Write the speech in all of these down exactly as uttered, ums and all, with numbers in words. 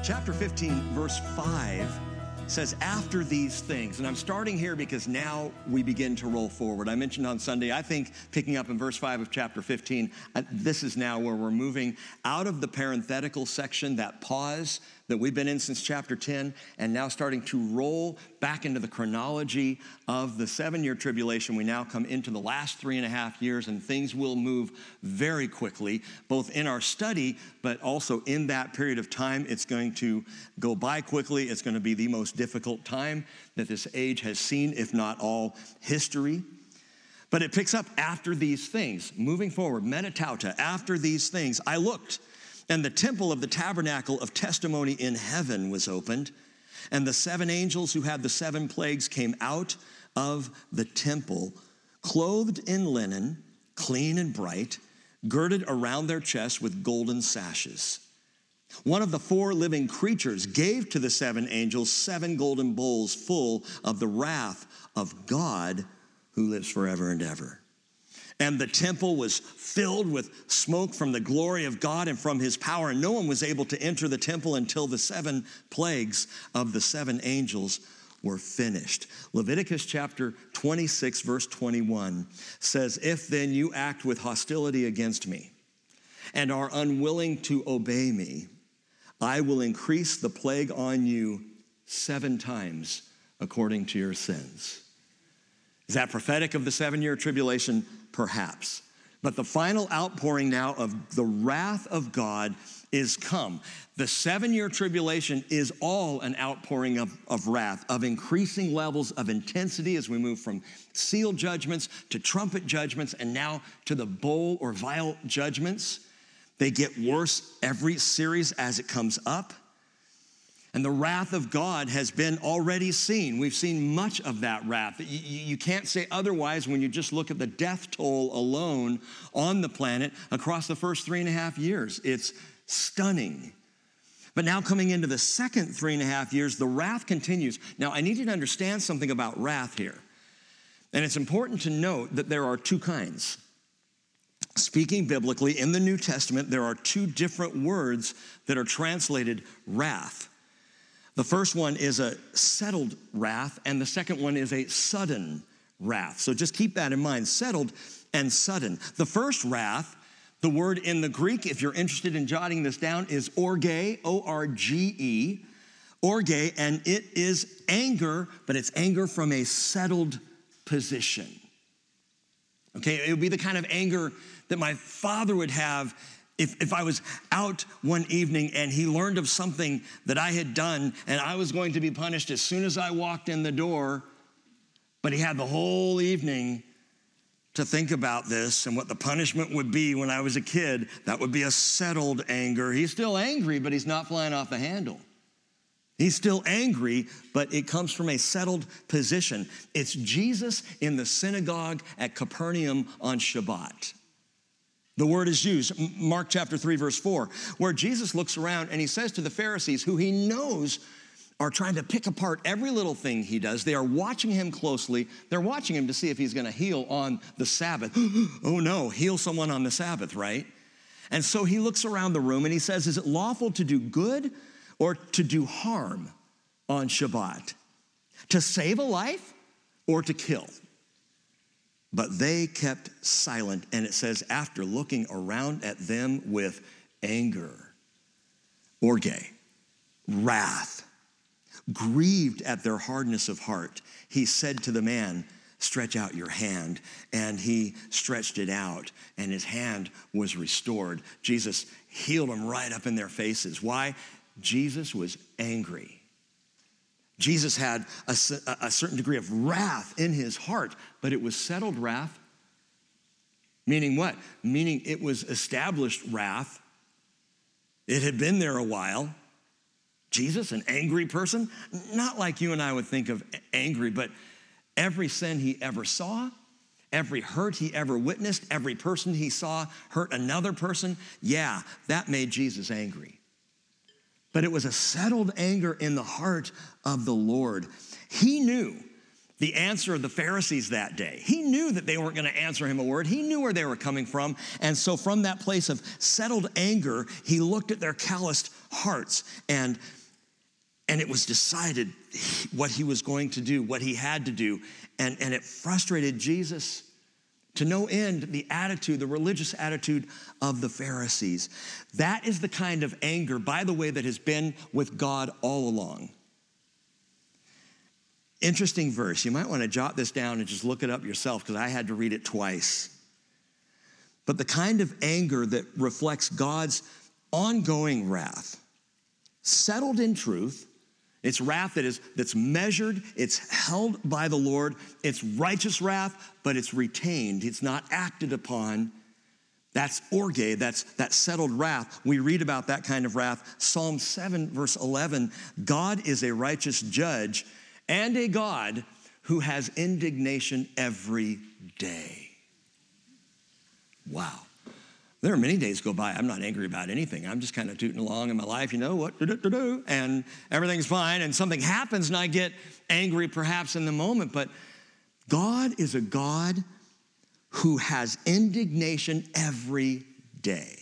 Chapter fifteen, verse five says, after these things, and I'm starting here because now we begin to roll forward. I mentioned on Sunday, I think picking up in verse five of chapter fifteen, uh, this is now where we're moving out of the parenthetical section, that pause that we've been in since chapter ten, and now starting to roll back into the chronology of the seven-year tribulation. We now come into the last three and a half years, and things will move very quickly, both in our study, but also in that period of time. It's going to go by quickly. It's going to be the most difficult time that this age has seen, if not all history. But it picks up after these things, moving forward, metatauta, after these things. I looked, and the temple of the tabernacle of testimony in heaven was opened, and the seven angels who had the seven plagues came out of the temple, clothed in linen, clean and bright, girded around their chests with golden sashes. One of the four living creatures gave to the seven angels seven golden bowls full of the wrath of God who lives forever and ever. And the temple was filled with smoke from the glory of God and from his power, and no one was able to enter the temple until the seven plagues of the seven angels were finished. Leviticus chapter twenty-six, verse twenty-one says, if then you act with hostility against me and are unwilling to obey me, I will increase the plague on you seven times according to your sins. Is that prophetic of the seven-year tribulation? Perhaps. But the final outpouring now of the wrath of God is come. The seven-year tribulation is all an outpouring of, of wrath, of increasing levels of intensity as we move from seal judgments to trumpet judgments and now to the bowl or vial judgments. They get worse every series as it comes up. And the wrath of God has been already seen. We've seen much of that wrath. You, you can't say otherwise when you just look at the death toll alone on the planet across the first three and a half years. It's stunning. But now coming into the second three and a half years, the wrath continues. Now, I need you to understand something about wrath here. And it's important to note that there are two kinds. Speaking biblically, in the New Testament, there are two different words that are translated wrath. The first one is a settled wrath, and the second one is a sudden wrath. So just keep that in mind, settled and sudden. The first wrath, the word in the Greek, if you're interested in jotting this down, is orge, O R G E, orge, and it is anger, but it's anger from a settled position. Okay, it would be the kind of anger that my father would have If, if I was out one evening and he learned of something that I had done and I was going to be punished as soon as I walked in the door, but he had the whole evening to think about this and what the punishment would be when I was a kid, that would be a settled anger. He's still angry, but he's not flying off the handle. He's still angry, but it comes from a settled position. It's Jesus in the synagogue at Capernaum on Shabbat. The word is used, Mark chapter three, verse four, where Jesus looks around and he says to the Pharisees, who he knows are trying to pick apart every little thing he does. They are watching him closely. They're watching him to see if he's going to heal on the Sabbath. Oh no, heal someone on the Sabbath, right? And so he looks around the room and he says, is it lawful to do good or to do harm on Shabbat? To save a life or to kill? But they kept silent, and it says, after looking around at them with anger, orge, wrath, grieved at their hardness of heart, he said to the man, stretch out your hand. And he stretched it out, and his hand was restored. Jesus healed them right up in their faces. Why? Jesus was angry. Jesus had a, a certain degree of wrath in his heart, but it was settled wrath. Meaning what? Meaning it was established wrath. It had been there a while. Jesus, an angry person, not like you and I would think of angry, but every sin he ever saw, every hurt he ever witnessed, every person he saw hurt another person, yeah, that made Jesus angry. But it was a settled anger in the heart of the Lord. He knew the answer of the Pharisees that day. He knew that they weren't going to answer him a word. He knew where they were coming from. And so from that place of settled anger, he looked at their calloused hearts. And And it was decided what he was going to do, what he had to do. And, and it frustrated Jesus to no end, the attitude, the religious attitude of the Pharisees. That is the kind of anger, by the way, that has been with God all along. Interesting verse. You might want to jot this down and just look it up yourself, because I had to read it twice. But the kind of anger that reflects God's ongoing wrath, settled in truth. It's wrath that is, that's measured, it's held by the Lord, it's righteous wrath, but it's retained, it's not acted upon. That's orge, that's that settled wrath. We read about that kind of wrath. Psalm seven, verse eleven, God is a righteous judge and a God who has indignation every day. Wow. There are many days go by, I'm not angry about anything. I'm just kind of tooting along in my life, you know, what, do-do-do-do, and everything's fine, and something happens, and I get angry perhaps in the moment, but God is a God who has indignation every day.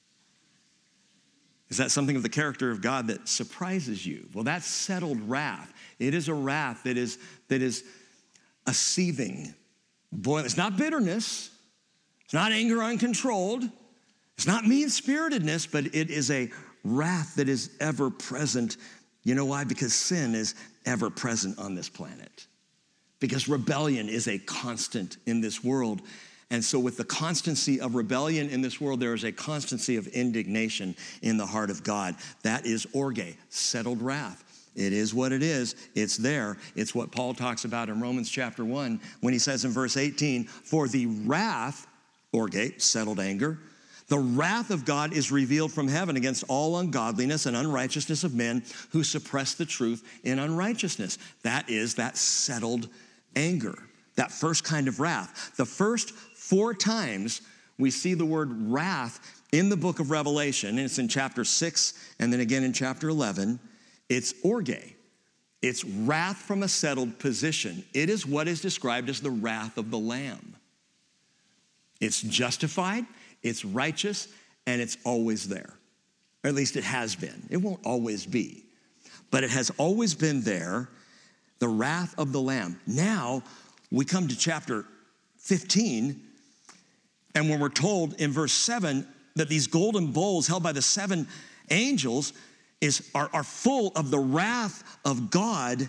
Is that something of the character of God that surprises you? Well, that's settled wrath. It is a wrath that is, that is a seething, boiling. It's not bitterness. It's not anger uncontrolled. It's not mean-spiritedness, but it is a wrath that is ever present. You know why? Because sin is ever present on this planet. Because rebellion is a constant in this world. And so with the constancy of rebellion in this world, there is a constancy of indignation in the heart of God. That is orge, settled wrath. It is what it is. It's there. It's what Paul talks about in Romans chapter one when he says in verse eighteen, for the wrath, orge, settled anger, the wrath of God is revealed from heaven against all ungodliness and unrighteousness of men who suppress the truth in unrighteousness. That is that settled anger, that first kind of wrath. The first four times we see the word wrath in the book of Revelation, and it's in chapter six and then again in chapter eleven, it's orge. It's wrath from a settled position. It is what is described as the wrath of the Lamb. It's justified, it's righteous, and it's always there. Or at least it has been. It won't always be. But it has always been there, the wrath of the Lamb. Now, we come to chapter fifteen, and when we're told in verse seven that these golden bowls held by the seven angels is, are, are full of the wrath of God,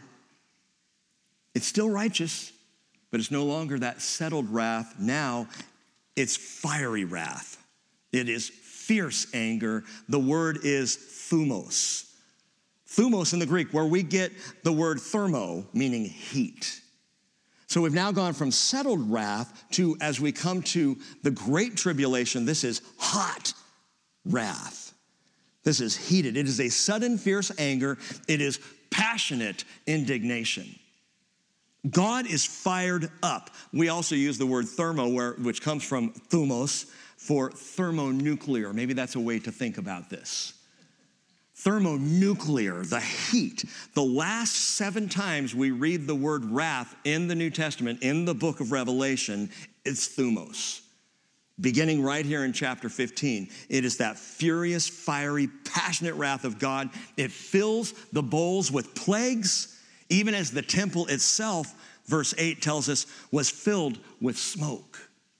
it's still righteous, but it's no longer that settled wrath. Now, it's fiery wrath. It is fierce anger. The word is thumos. Thumos in the Greek, where we get the word thermo, meaning heat. So we've now gone from settled wrath to, as we come to the great tribulation, this is hot wrath. This is heated. It is a sudden fierce anger. It is passionate indignation. God is fired up. We also use the word thermo, where, which comes from thumos, for thermonuclear. Maybe that's a way to think about this. Thermonuclear, the heat. The last seven times we read the word wrath in the New Testament, in the book of Revelation, it's thumos. Beginning right here in chapter fifteen, it is that furious, fiery, passionate wrath of God. It fills the bowls with plagues, even as the temple itself, verse eight tells us, was filled with smoke.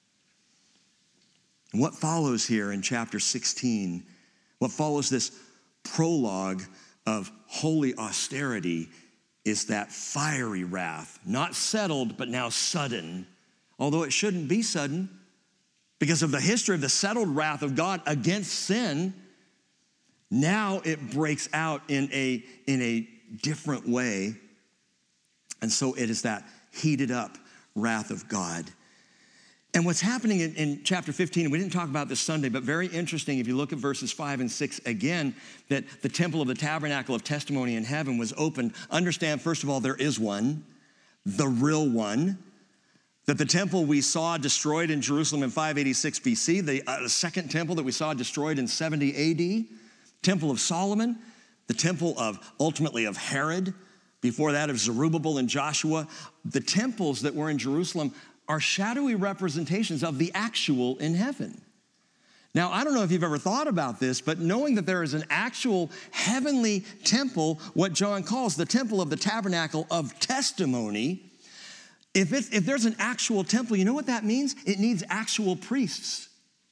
And what follows here in chapter sixteen, what follows this prologue of holy austerity is that fiery wrath, not settled, but now sudden, although it shouldn't be sudden because of the history of the settled wrath of God against sin. Now it breaks out in a, in a different way. And so it is that heated up wrath of God. And what's happening in, in chapter fifteen, and we didn't talk about this Sunday, but very interesting if you look at verses five and six again, that the temple of the tabernacle of testimony in heaven was opened. Understand, first of all, there is one, the real one. That the temple we saw destroyed in Jerusalem in five eighty-six B C, the uh, second temple that we saw destroyed in seventy A D, Temple of Solomon, the temple of, ultimately of Herod, before that of Zerubbabel and Joshua. The temples that were in Jerusalem are shadowy representations of the actual in heaven. Now, I don't know if you've ever thought about this, but knowing that there is an actual heavenly temple, what John calls the temple of the tabernacle of testimony, if, it's, if there's an actual temple, you know what that means? It needs actual priests.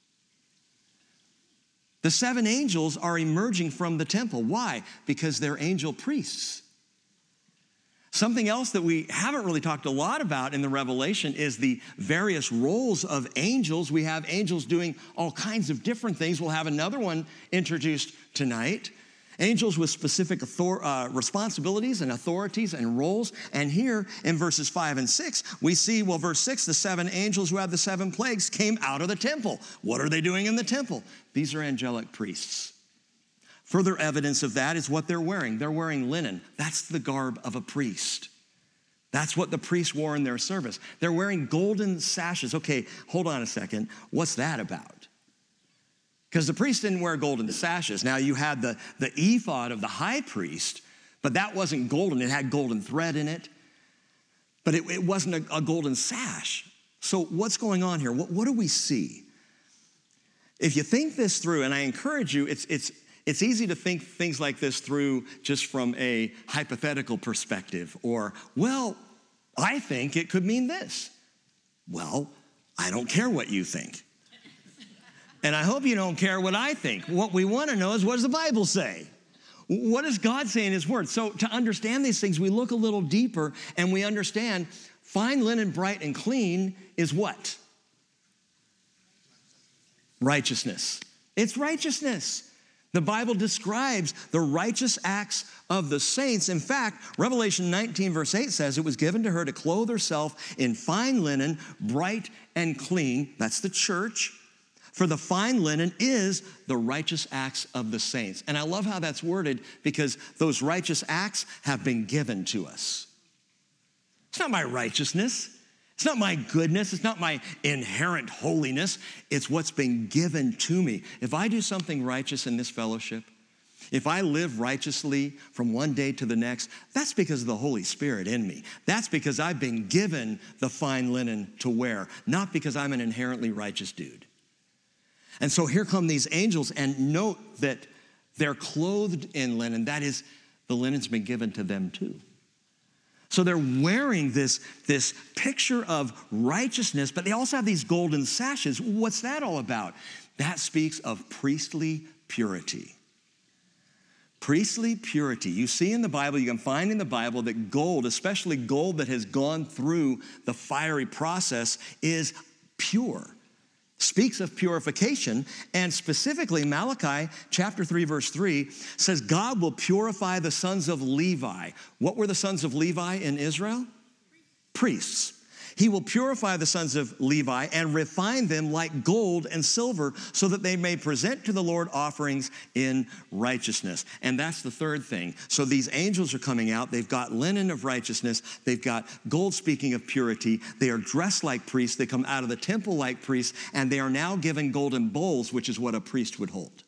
The seven angels are emerging from the temple. Why? Because they're angel priests. Something else that we haven't really talked a lot about in the Revelation is the various roles of angels. We have angels doing all kinds of different things. We'll have another one introduced tonight. Angels with specific author- uh, responsibilities and authorities and roles. And here in verses five and six, we see, well, verse six, the seven angels who had the seven plagues came out of the temple. What are they doing in the temple? These are angelic priests. Further evidence of that is what they're wearing. They're wearing linen. That's the garb of a priest. That's what the priests wore in their service. They're wearing golden sashes. Okay, hold on a second. What's that about? Because the priest didn't wear golden sashes. Now, you had the, the ephod of the high priest, but that wasn't golden. It had golden thread in it, but it, it wasn't a, a golden sash. So what's going on here? What, what do we see? If you think this through, and I encourage you, it's it's It's easy to think things like this through just from a hypothetical perspective, or, well, I think it could mean this. Well, I don't care what you think. And I hope you don't care what I think. What we want to know is, what does the Bible say? What does God say in his word? So to understand these things, we look a little deeper and we understand fine linen, bright and clean is what? Righteousness. It's righteousness. The Bible describes the righteous acts of the saints. In fact, Revelation nineteen verse eight says it was given to her to clothe herself in fine linen, bright and clean. That's the church. For the fine linen is the righteous acts of the saints. And I love how that's worded, because those righteous acts have been given to us. It's not my righteousness. It's not my goodness. It's not my inherent holiness. It's what's been given to me. If I do something righteous in this fellowship, if I live righteously from one day to the next, that's because of the Holy Spirit in me. That's because I've been given the fine linen to wear, not because I'm an inherently righteous dude. And so here come these angels, and note that they're clothed in linen. That is, the linen's been given to them too. So they're wearing this, this picture of righteousness, but they also have these golden sashes. What's that all about? That speaks of priestly purity. Priestly purity. You see in the Bible, you can find in the Bible that gold, especially gold that has gone through the fiery process, is pure. Speaks of purification, and specifically Malachi chapter three verse three says God will purify the sons of Levi. What were the sons of Levi in Israel? Priests. He will purify the sons of Levi and refine them like gold and silver, so that they may present to the Lord offerings in righteousness. And that's the third thing. So these angels are coming out. They've got linen of righteousness. They've got gold, speaking of purity. They are dressed like priests. They come out of the temple like priests, and they are now given golden bowls, which is what a priest would hold.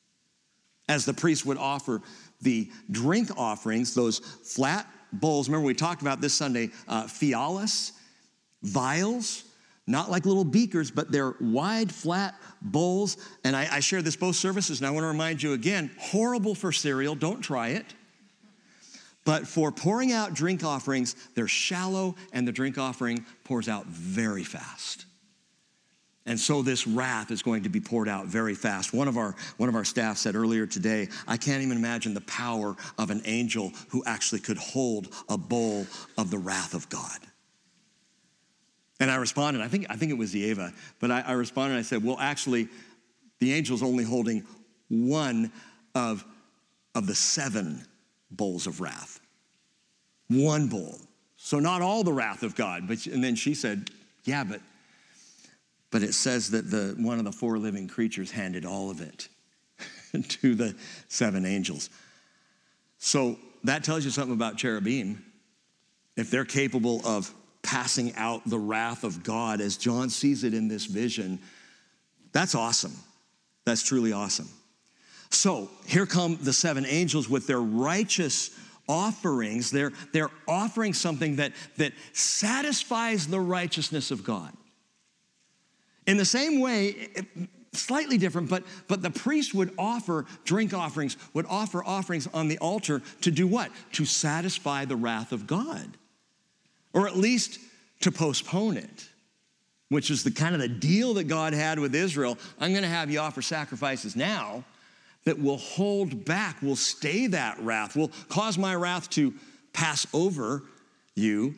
As the priest would offer the drink offerings, those flat bowls. Remember, we talked about this Sunday, uh, fialis, vials, not like little beakers, but they're wide, flat bowls. And I, I share this both services, and I want to remind you again, horrible for cereal, don't try it. But for pouring out drink offerings, they're shallow, and the drink offering pours out very fast. And so this wrath is going to be poured out very fast. One of our, one of our staff said earlier today, I can't even imagine the power of an angel who actually could hold a bowl of the wrath of God. And I responded, I think I think it was Eva, but I, I responded and I said, well, actually, the angel's only holding one of, of the seven bowls of wrath. One bowl. So not all the wrath of God. But and then she said, yeah, but, but it says that the one of the four living creatures handed all of it to the seven angels. So that tells you something about cherubim. If they're capable of passing out the wrath of God as John sees it in this vision, that's awesome. That's truly awesome. So here come the seven angels with their righteous offerings. They're, they're offering something that, that satisfies the righteousness of God. In the same way, slightly different, but, but the priest would offer drink offerings, would offer offerings on the altar to do what? To satisfy the wrath of God, or at least to postpone it, which is the kind of the deal that God had with Israel. I'm gonna have you offer sacrifices now that will hold back, will stay that wrath, will cause my wrath to pass over you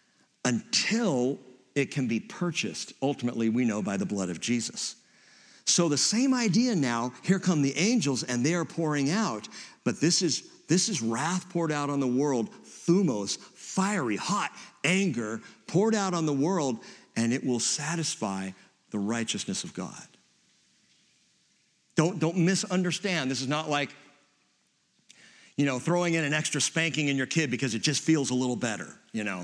until it can be purchased, ultimately, we know, by the blood of Jesus. So the same idea now, here come the angels and they are pouring out, but this is, this is wrath poured out on the world, thumos, fiery, hot anger poured out on the world, and it will satisfy the righteousness of God. Don't, don't misunderstand. This is not like, you know, throwing in an extra spanking in your kid because it just feels a little better, you know.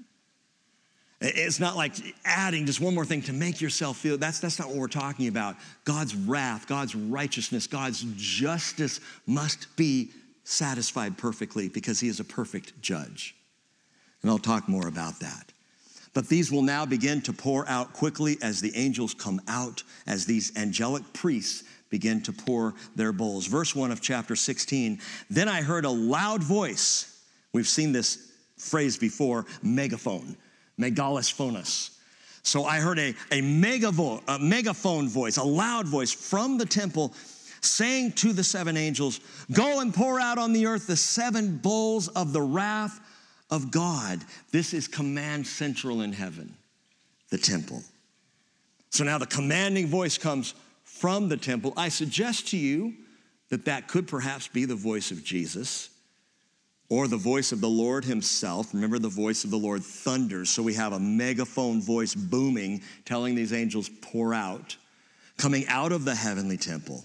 It's not like adding just one more thing to make yourself feel, that's, that's not what we're talking about. God's wrath, God's righteousness, God's justice must be satisfied perfectly because he is a perfect judge. And I'll talk more about that. But these will now begin to pour out quickly as the angels come out, as these angelic priests begin to pour their bowls. Verse one of chapter sixteen, then I heard a loud voice. We've seen this phrase before, megaphone. Megalos phonos. So I heard a, a, megavo, a megaphone voice, a loud voice from the temple saying to the seven angels, go and pour out on the earth the seven bowls of the wrath of God. This is command central in heaven, the temple. So now the commanding voice comes from the temple. I suggest to you that that could perhaps be the voice of Jesus, or the voice of the Lord himself. Remember, the voice of the Lord thunders. So we have a megaphone voice booming, telling these angels, pour out, coming out of the heavenly temple.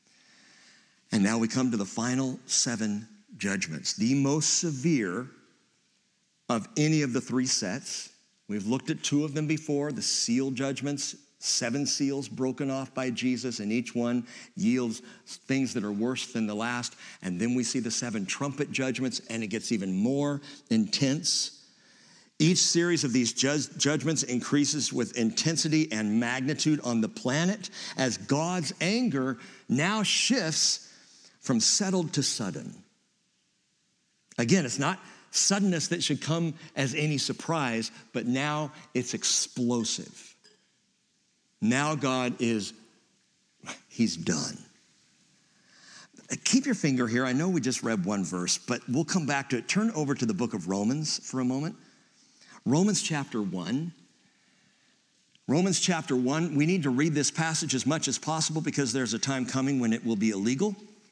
And now we come to the final seven judgments, the most severe of any of the three sets. We've looked at two of them before, the seal judgments, seven seals broken off by Jesus, and each one yields things that are worse than the last. And then we see the seven trumpet judgments, and it gets even more intense. Each series of these ju- judgments increases with intensity and magnitude on the planet as God's anger now shifts from settled to sudden. Again, it's not suddenness that should come as any surprise, but now it's explosive. Now God is, he's done. Keep your finger here. I know we just read one verse, but we'll come back to it. Turn over to the book of Romans for a moment. Romans chapter one. Romans chapter one, we need to read this passage as much as possible because there's a time coming when it will be illegal.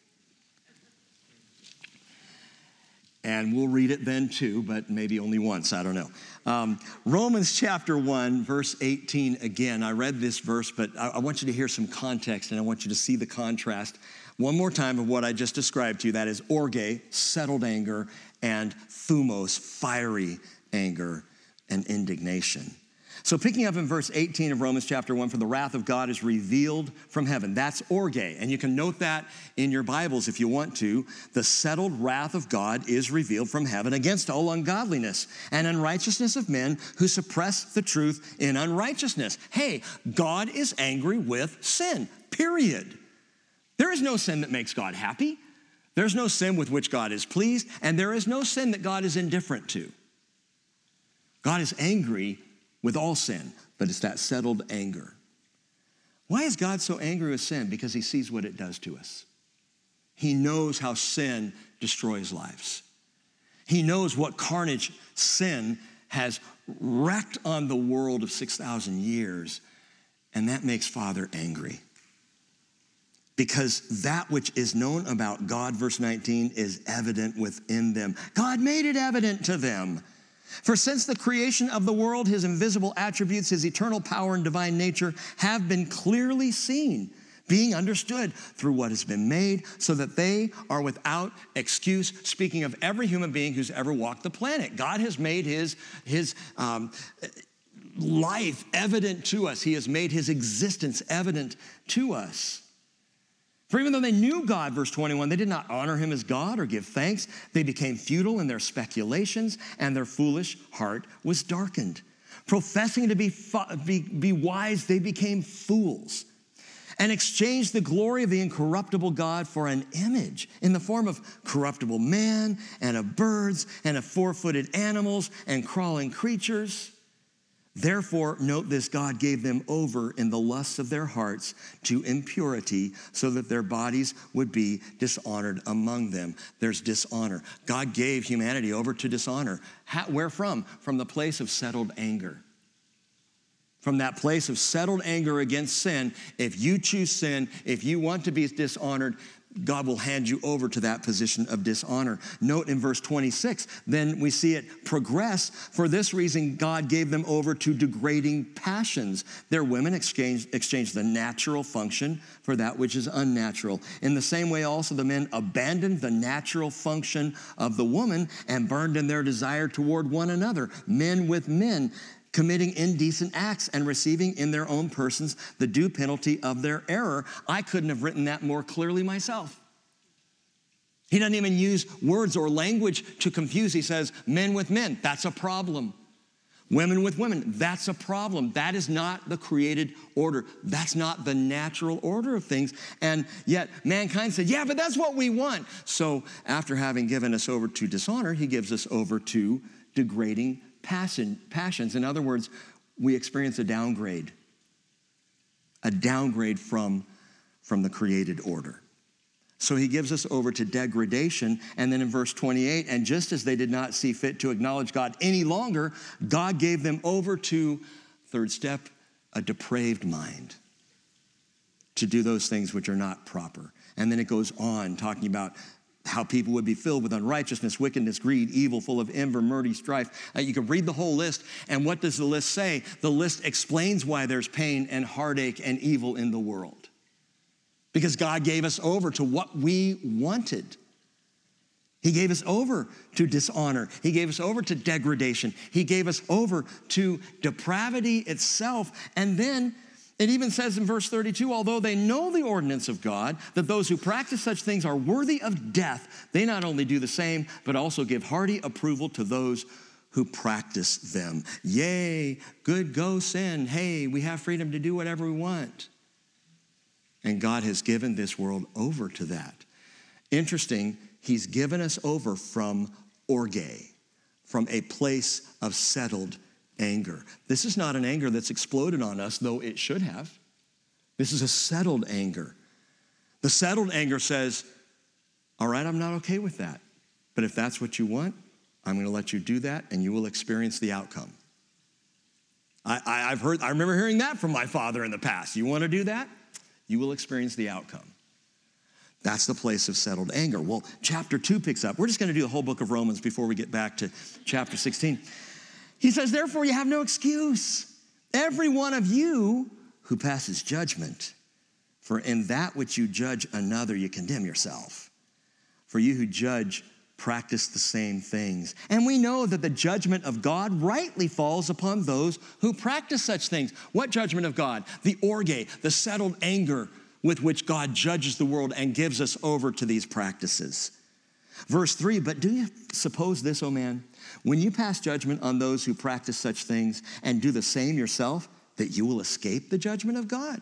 And we'll read it then too, but maybe only once, I don't know. Um, Romans chapter one, verse eighteen, again, I read this verse, but I, I want you to hear some context and I want you to see the contrast one more time of what I just described to you. That is orge, settled anger, and thumos, fiery anger and indignation. So picking up in verse eighteen of Romans chapter one, for the wrath of God is revealed from heaven. That's orge, and you can note that in your Bibles if you want to. The settled wrath of God is revealed from heaven against all ungodliness and unrighteousness of men who suppress the truth in unrighteousness. Hey, God is angry with sin, period. There is no sin that makes God happy. There's no sin with which God is pleased, and there is no sin that God is indifferent to. God is angry with all sin, but it's that settled anger. Why is God so angry with sin? Because he sees what it does to us. He knows how sin destroys lives. He knows what carnage sin has wreaked on the world of six thousand years, and that makes Father angry. Because that which is known about God, verse nineteen, is evident within them. God made it evident to them. For since the creation of the world, his invisible attributes, his eternal power and divine nature have been clearly seen, being understood through what has been made, so that they are without excuse. Speaking of every human being who's ever walked the planet, God has made his, his um, life evident to us. He has made his existence evident to us. For even though they knew God, verse twenty-one, they did not honor him as God or give thanks. They became futile in their speculations, and their foolish heart was darkened. Professing to be, be, be wise, they became fools and exchanged the glory of the incorruptible God for an image in the form of corruptible man and of birds and of four-footed animals and crawling creatures. Therefore, note this, God gave them over in the lusts of their hearts to impurity so that their bodies would be dishonored among them. There's dishonor. God gave humanity over to dishonor. How, where from? From the place of settled anger. From that place of settled anger against sin, if you choose sin, if you want to be dishonored, God will hand you over to that position of dishonor. Note in verse twenty-six, then we see it progress. For this reason, God gave them over to degrading passions. Their women exchanged, exchanged the natural function for that which is unnatural. In the same way, also, the men abandoned the natural function of the woman and burned in their desire toward one another, men with men, committing indecent acts and receiving in their own persons the due penalty of their error. I couldn't have written that more clearly myself. He doesn't even use words or language to confuse. He says, men with men, that's a problem. Women with women, that's a problem. That is not the created order. That's not the natural order of things. And yet mankind said, yeah, but that's what we want. So after having given us over to dishonor, he gives us over to degrading Passion, passions. In other words, we experience a downgrade, a downgrade from, from the created order. So he gives us over to degradation. And then in verse twenty-eight, and just as they did not see fit to acknowledge God any longer, God gave them over to, third step, a depraved mind to do those things which are not proper. And then it goes on talking about how people would be filled with unrighteousness, wickedness, greed, evil, full of envy, murder, strife. Uh, you can read the whole list. And what does the list say? The list explains why there's pain and heartache and evil in the world. Because God gave us over to what we wanted. He gave us over to dishonor. He gave us over to degradation. He gave us over to depravity itself. And then it even says in verse thirty-two, although they know the ordinance of God, that those who practice such things are worthy of death, they not only do the same, but also give hearty approval to those who practice them. Yay, good, go sin. Hey, we have freedom to do whatever we want. And God has given this world over to that. Interesting, he's given us over from orge, from a place of settled anger. This is not an anger that's exploded on us, though it should have. This is a settled anger. The settled anger says, all right, I'm not okay with that. But if that's what you want, I'm going to let you do that, and you will experience the outcome. I, I, I've heard, I remember hearing that from my father in the past. You want to do that? You will experience the outcome. That's the place of settled anger. Well, chapter two picks up. We're just going to do the whole book of Romans before we get back to chapter sixteen. He says, therefore, you have no excuse, every one of you who passes judgment. For in that which you judge another, you condemn yourself. For you who judge practice the same things. And we know that the judgment of God rightly falls upon those who practice such things. What judgment of God? The orge, the settled anger with which God judges the world and gives us over to these practices. Verse three, but do you suppose this, O man, when you pass judgment on those who practice such things and do the same yourself, that you will escape the judgment of God?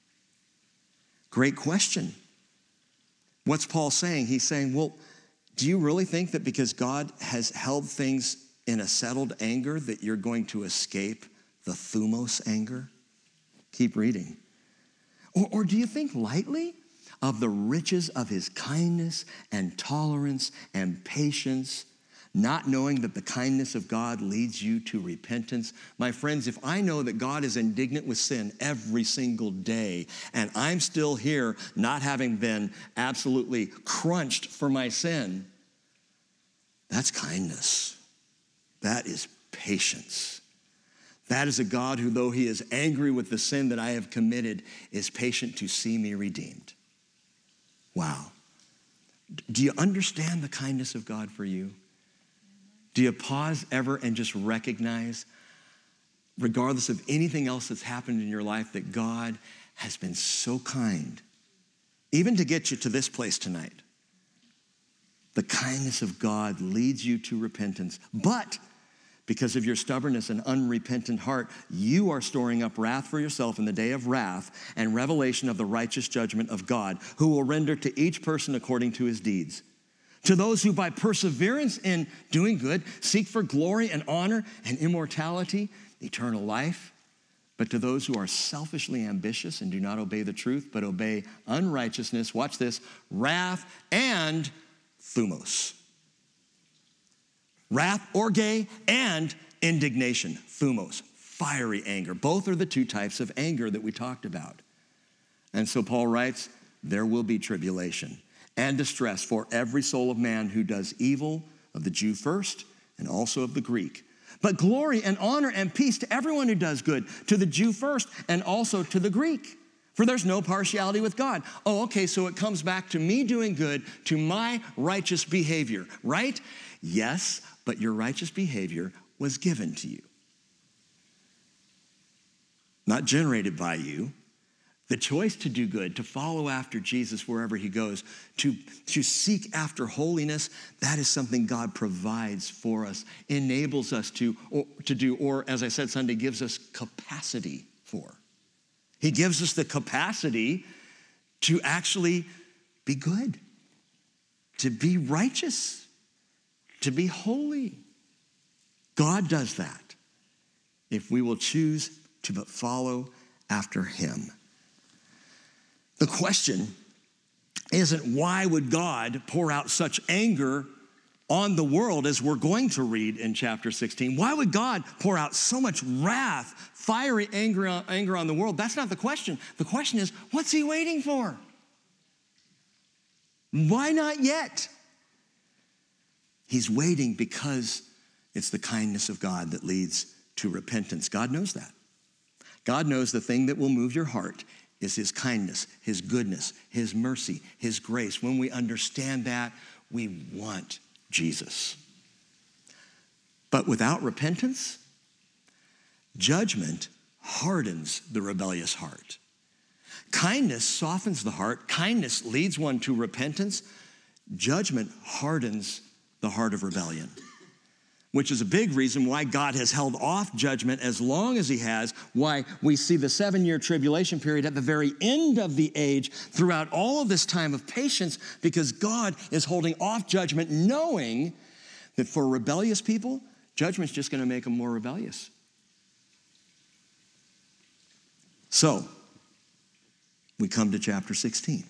Great question. What's Paul saying? He's saying, well, do you really think that because God has held things in a settled anger that you're going to escape the thumos anger? Keep reading. Or, or do you think lightly of the riches of his kindness and tolerance and patience, not knowing that the kindness of God leads you to repentance? My friends, if I know that God is indignant with sin every single day, and I'm still here not having been absolutely crunched for my sin, that's kindness. That is patience. That is a God who, though he is angry with the sin that I have committed, is patient to see me redeemed. Wow. Do you understand the kindness of God for you? Do you pause ever and just recognize, regardless of anything else that's happened in your life, that God has been so kind, even to get you to this place tonight? The kindness of God leads you to repentance. But Because of your stubbornness and unrepentant heart, you are storing up wrath for yourself in the day of wrath and revelation of the righteous judgment of God, who will render to each person according to his deeds. To those who by perseverance in doing good seek for glory and honor and immortality, eternal life. But to those who are selfishly ambitious and do not obey the truth, but obey unrighteousness, watch this, wrath and thumos. Wrath, orge, and indignation, thumos, fiery anger. Both are the two types of anger that we talked about. And so Paul writes, there will be tribulation and distress for every soul of man who does evil, of the Jew first, and also of the Greek. But glory and honor and peace to everyone who does good, to the Jew first, and also to the Greek. For there's no partiality with God. Oh, okay, so it comes back to me doing good, to my righteous behavior, right? Yes, but your righteous behavior was given to you. Not generated by you. The choice to do good, to follow after Jesus wherever he goes, to, to seek after holiness, that is something God provides for us, enables us to, or, to do, or as I said Sunday, gives us capacity for. He gives us the capacity to actually be good, to be righteous, to be holy. God does that if we will choose to but follow after him. The question isn't why would God pour out such anger on the world, as we're going to read in chapter sixteen. Why would God pour out so much wrath, fiery anger on, anger on the world? That's not the question. The question is, what's he waiting for? Why not yet? He's waiting because it's the kindness of God that leads to repentance. God knows that. God knows the thing that will move your heart is his kindness, his goodness, his mercy, his grace. When we understand that, we want Jesus. But without repentance, judgment hardens the rebellious heart. Kindness softens the heart. Kindness leads one to repentance. Judgment hardens the heart of rebellion, which is a big reason why God has held off judgment as long as he has, why we see the seven-year tribulation period at the very end of the age throughout all of this time of patience, because God is holding off judgment, knowing that for rebellious people, judgment's just going to make them more rebellious. So, we come to chapter sixteen.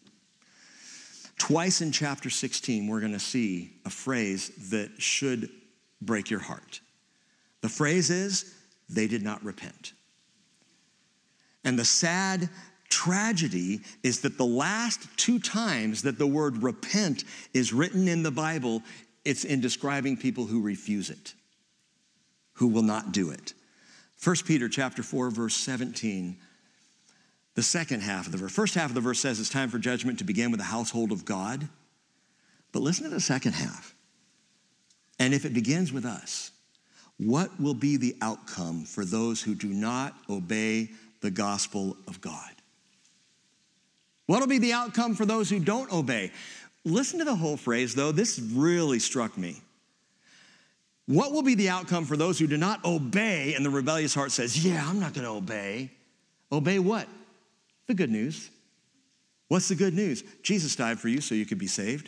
Twice in chapter sixteen, we're going to see a phrase that should break your heart. The phrase is, they did not repent. And the sad tragedy is that the last two times that the word repent is written in the Bible, it's in describing people who refuse it, who will not do it. First Peter chapter four, verse seventeen, the second half of the verse. First half of the verse says it's time for judgment to begin with the household of God. But listen to the second half. And if it begins with us, what will be the outcome for those who do not obey the gospel of God? What will be the outcome for those who don't obey? Listen to the whole phrase, though. This really struck me. What will be the outcome for those who do not obey? And the rebellious heart says, yeah, I'm not going to obey. Obey what? The good news. What's the good news? Jesus died for you so you could be saved.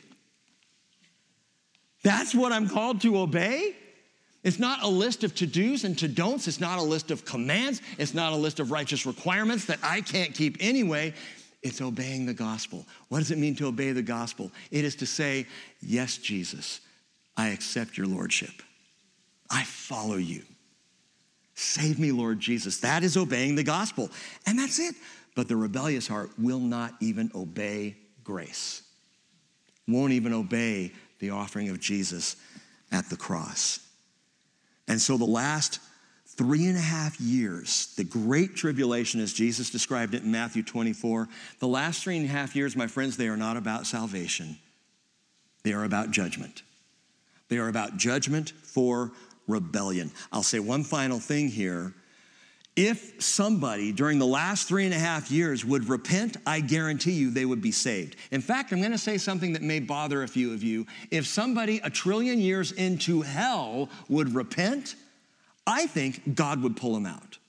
That's what I'm called to obey? It's not a list of to-dos and to-don'ts. It's not a list of commands. It's not a list of righteous requirements that I can't keep anyway. It's obeying the gospel. What does it mean to obey the gospel? It is to say, yes, Jesus, I accept your lordship. I follow you. Save me, Lord Jesus. That is obeying the gospel. And that's it. But the rebellious heart will not even obey grace. Won't even obey the offering of Jesus at the cross. And so the last three and a half years, the great tribulation, as Jesus described it in Matthew twenty-four, the last three and a half years, my friends, they are not about salvation. They are about judgment. They are about judgment for rebellion. I'll say one final thing here. If somebody during the last three and a half years would repent, I guarantee you they would be saved. In fact, I'm going to say something that may bother a few of you. If somebody a trillion years into hell would repent, I think God would pull them out.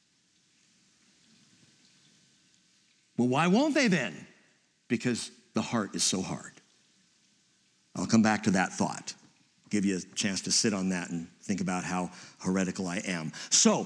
Well, why won't they then? Because the heart is so hard. I'll come back to that thought. Give you a chance to sit on that and think about how heretical I am. So,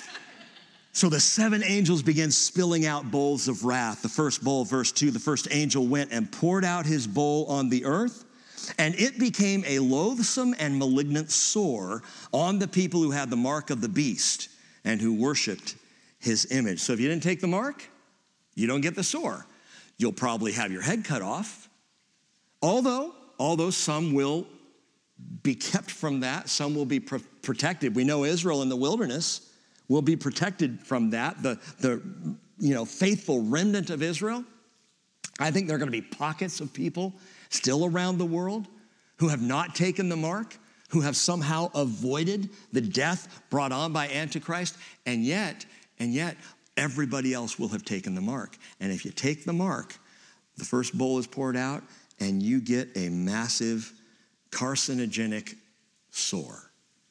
so the seven angels began spilling out bowls of wrath. The first bowl, verse two, the first angel went and poured out his bowl on the earth, and it became a loathsome and malignant sore on the people who had the mark of the beast and who worshiped his image. So if you didn't take the mark, you don't get the sore. You'll probably have your head cut off. Although, although some will be kept from that, some will be pro- protected. We know Israel in the wilderness will be protected from that. The, the you know, faithful remnant of Israel. I think there are going to be pockets of people still around the world who have not taken the mark, who have somehow avoided the death brought on by Antichrist, and yet, and yet, everybody else will have taken the mark. And if you take the mark, the first bowl is poured out, and you get a massive carcinogenic sore.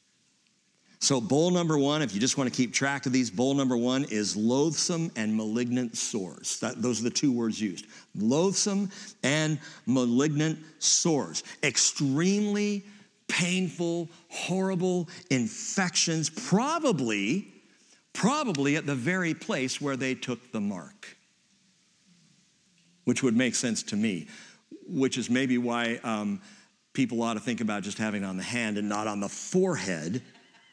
So bowl number one, if you just want to keep track of these, bowl number one is loathsome and malignant sores. That, those are the two words used. Loathsome and malignant sores. Extremely painful, horrible infections, probably, probably at the very place where they took the mark. Which would make sense to me, which is maybe why um, people ought to think about just having it on the hand and not on the forehead.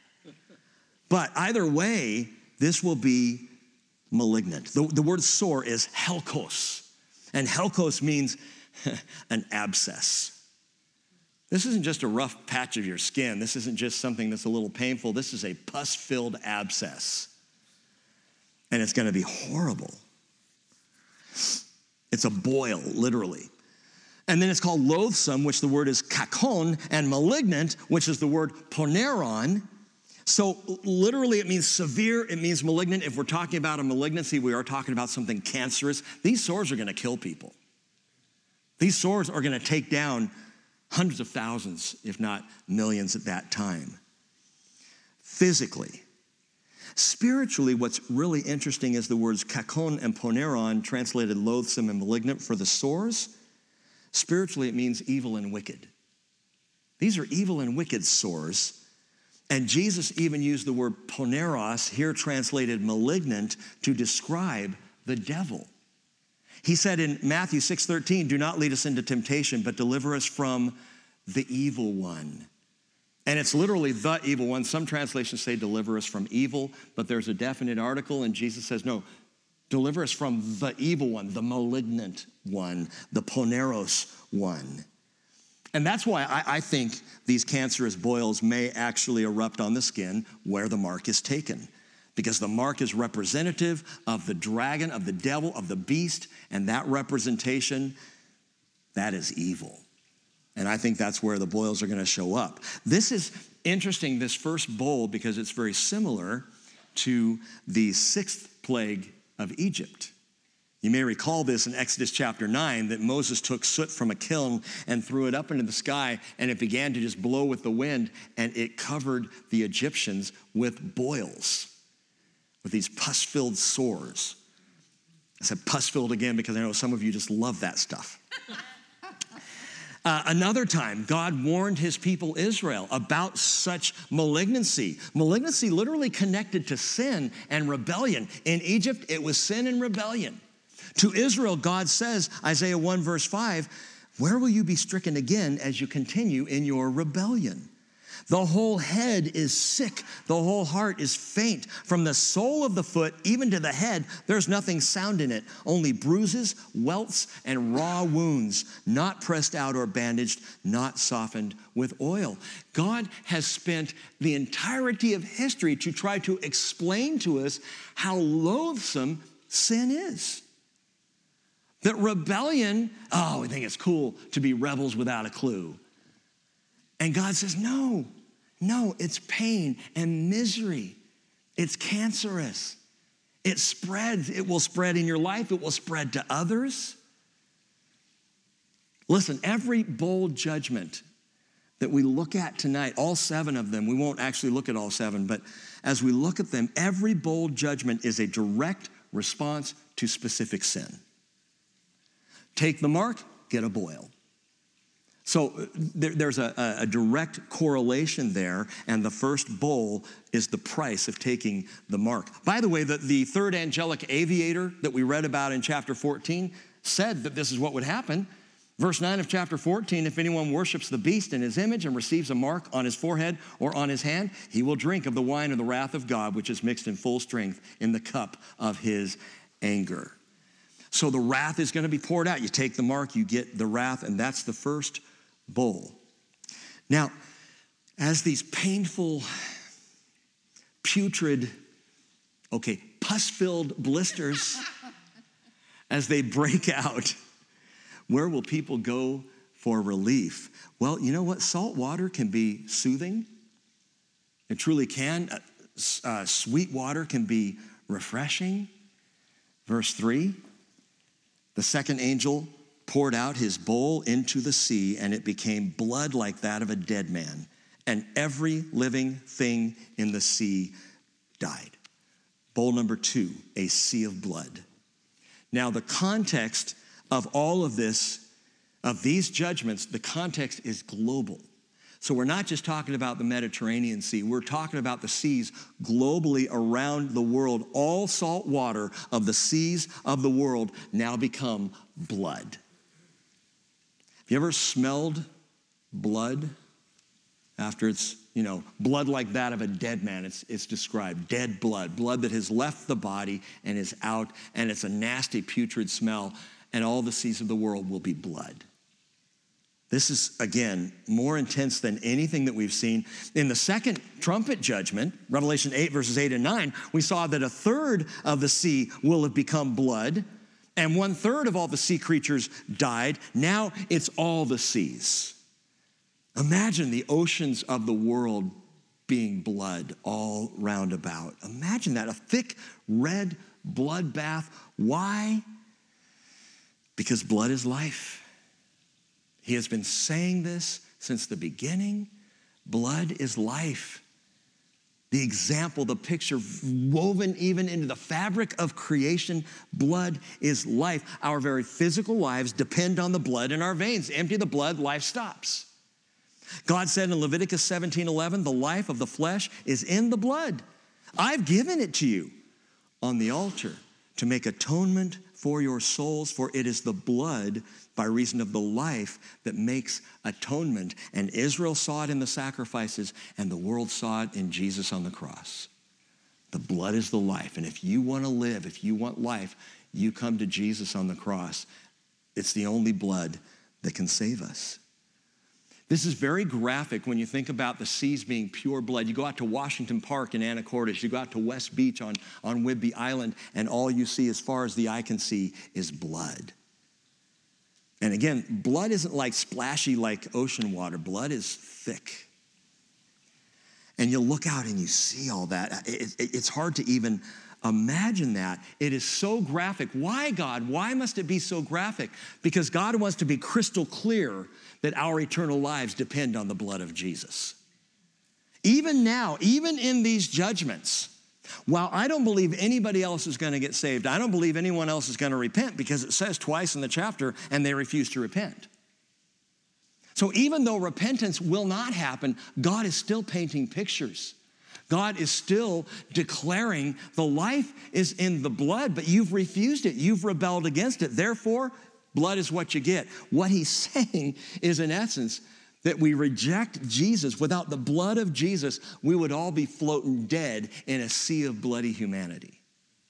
But either way, this will be malignant. The, the word sore is helkos, and helkos means an abscess. This isn't just a rough patch of your skin. This isn't just something that's a little painful. This is a pus-filled abscess, and it's going to be horrible. It's a boil, literally. And then it's called loathsome, which the word is kakon, and malignant, which is the word poneron. So literally it means severe, it means malignant. If we're talking about a malignancy, we are talking about something cancerous. These sores are going to kill people. These sores are going to take down hundreds of thousands, if not millions at that time. Physically. Spiritually, what's really interesting is the words kakon and poneron, translated loathsome and malignant for the sores. Spiritually, it means evil and wicked. These are evil and wicked sores. And Jesus even used the word poneros, here translated malignant, to describe the devil. He said in Matthew six thirteen, do not lead us into temptation, but deliver us from the evil one. And it's literally the evil one. Some translations say deliver us from evil, but there's a definite article, and Jesus says, no, deliver us from the evil one, the malignant one, the poneros one. And that's why I, I think these cancerous boils may actually erupt on the skin where the mark is taken. Because the mark is representative of the dragon, of the devil, of the beast, and that representation, that is evil. And I think that's where the boils are going to show up. This is interesting, this first bowl, because it's very similar to the sixth plague of Egypt. You may recall this in Exodus chapter nine, that Moses took soot from a kiln and threw it up into the sky, and it began to just blow with the wind, and it covered the Egyptians with boils, with these pus-filled sores. I said pus-filled again because I know some of you just love that stuff. Uh, another time, God warned his people Israel about such malignancy. Malignancy literally connected to sin and rebellion. In Egypt, it was sin and rebellion. To Israel, God says, Isaiah one verse five, where will you be stricken again as you continue in your rebellion? The whole head is sick. The whole heart is faint. From the sole of the foot even to the head, there's nothing sound in it, only bruises, welts, and raw wounds, not pressed out or bandaged, not softened with oil. God has spent the entirety of history to try to explain to us how loathsome sin is. That rebellion, oh, we think it's cool to be rebels without a clue. And God says, no, no, it's pain and misery It's cancerous. It spreads. It will spread in your life. It will spread to others. Listen, every bold judgment that we look at tonight, all seven of them, we won't actually look at all seven, but as we look at them, every bold judgment is a direct response to specific sin. Take the mark, get a boil. So there, there's a, a direct correlation there, and the first bowl is the price of taking the mark. By the way, the, the third angelic aviator that we read about in chapter fourteen said that this is what would happen. Verse nine of chapter fourteen, if anyone worships the beast in his image and receives a mark on his forehead or on his hand, he will drink of the wine of the wrath of God, which is mixed in full strength in the cup of his anger. So the wrath is going to be poured out. You take the mark, you get the wrath, and that's the first bowl. Now, as these painful, putrid, okay, pus-filled blisters, as they break out, where will people go for relief? Well, you know what? Salt water can be soothing. It truly can. Uh, uh, sweet water can be refreshing. Verse three, the second angel poured out his bowl into the sea, and it became blood like that of a dead man, and every living thing in the sea died. Bowl number two, a sea of blood. Now, the context of all of this, of these judgments, the context is global. So we're not just talking about the Mediterranean Sea. We're talking about the seas globally around the world. All salt water of the seas of the world now become blood. Have you ever smelled blood after it's, you know, blood like that of a dead man? It's, it's described, dead blood, blood that has left the body and is out, and it's a nasty, putrid smell, and all the seas of the world will be blood. This is, again, more intense than anything that we've seen. In the second trumpet judgment, Revelation eight, verses eight and nine, we saw that a third of the sea will have become blood, and one third of all the sea creatures died. Now it's all the seas. Imagine the oceans of the world being blood all round about. Imagine that, a thick red bloodbath. Why? Because blood is life. He has been saying this since the beginning. Blood is life. The example, the picture woven even into the fabric of creation, blood is life. Our very physical lives depend on the blood in our veins. Empty the blood, life stops. God said in Leviticus seventeen eleven, the life of the flesh is in the blood. I've given it to you on the altar to make atonement for your souls, for it is the blood by reason of the life that makes atonement. And Israel saw it in the sacrifices, and the world saw it in Jesus on the cross. The blood is the life. And if you want to live, if you want life, you come to Jesus on the cross. It's the only blood that can save us. This is very graphic when you think about the seas being pure blood. You go out to Washington Park in Anacortes, you go out to West Beach on, on Whidbey Island, and all you see as far as the eye can see is blood. And again, blood isn't like splashy like ocean water. Blood is thick. And you look out and you see all that. It, it, it's hard to even imagine that. It is so graphic. Why, God? Why must it be so graphic? Because God wants to be crystal clear that our eternal lives depend on the blood of Jesus. Even now, even in these judgments, while I don't believe anybody else is going to get saved, I don't believe anyone else is going to repent, because it says twice in the chapter, and they refuse to repent. So even though repentance will not happen, God is still painting pictures. God is still declaring the life is in the blood, but you've refused it. You've rebelled against it. Therefore, blood is what you get. What he's saying is, in essence, that we reject Jesus. Without the blood of Jesus, we would all be floating dead in a sea of bloody humanity.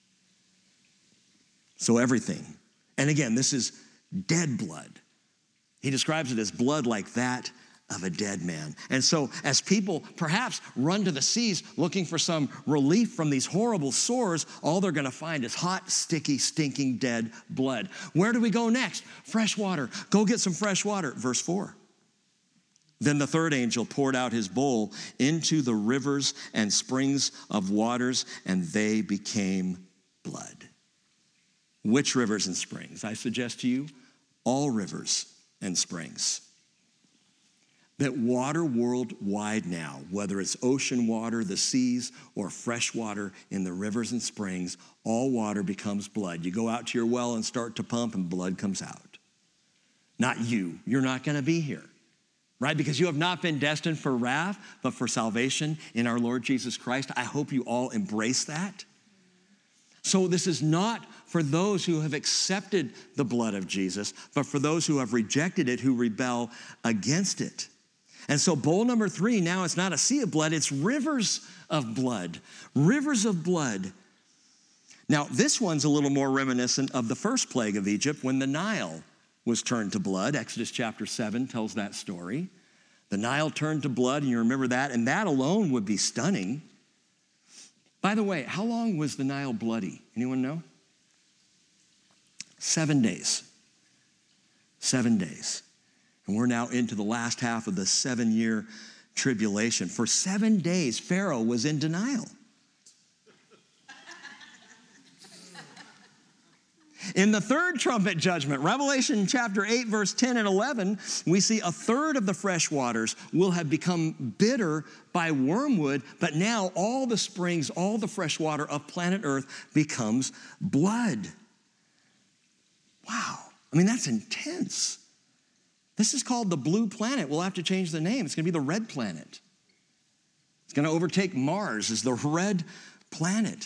So everything, and again, this is dead blood. He describes it as blood like that of a dead man. And so as people perhaps run to the seas looking for some relief from these horrible sores, all they're going to find is hot, sticky, stinking, dead blood. Where do we go next? Fresh water. Go get some fresh water. Verse four. Then the third angel poured out his bowl into the rivers and springs of waters, and they became blood. Which rivers and springs? I suggest to you, all rivers and springs. That water worldwide now, whether it's ocean water, the seas, or fresh water in the rivers and springs, all water becomes blood. You go out to your well and start to pump, and blood comes out. Not you. You're not going to be here, right? Because you have not been destined for wrath, but for salvation in our Lord Jesus Christ. I hope you all embrace that. So this is not for those who have accepted the blood of Jesus, but for those who have rejected it, who rebel against it. And so bowl number three, now it's not a sea of blood, it's rivers of blood. Rivers of blood. Now, this one's a little more reminiscent of the first plague of Egypt when the Nile was turned to blood. Exodus chapter seven tells that story. The Nile turned to blood, and you remember that, and that alone would be stunning. By the way, how long was the Nile bloody? Anyone know? Seven days. Seven days. And we're now into the last half of the seven-year tribulation. For seven days, Pharaoh was in denial. In the third trumpet judgment, Revelation chapter eight, verse ten and eleven, we see a third of the fresh waters will have become bitter by wormwood, but now all the springs, all the fresh water of planet Earth becomes blood. Wow. I mean, that's intense. This is called the blue planet. We'll have to change the name. It's going to be the red planet. It's going to overtake Mars as the red planet.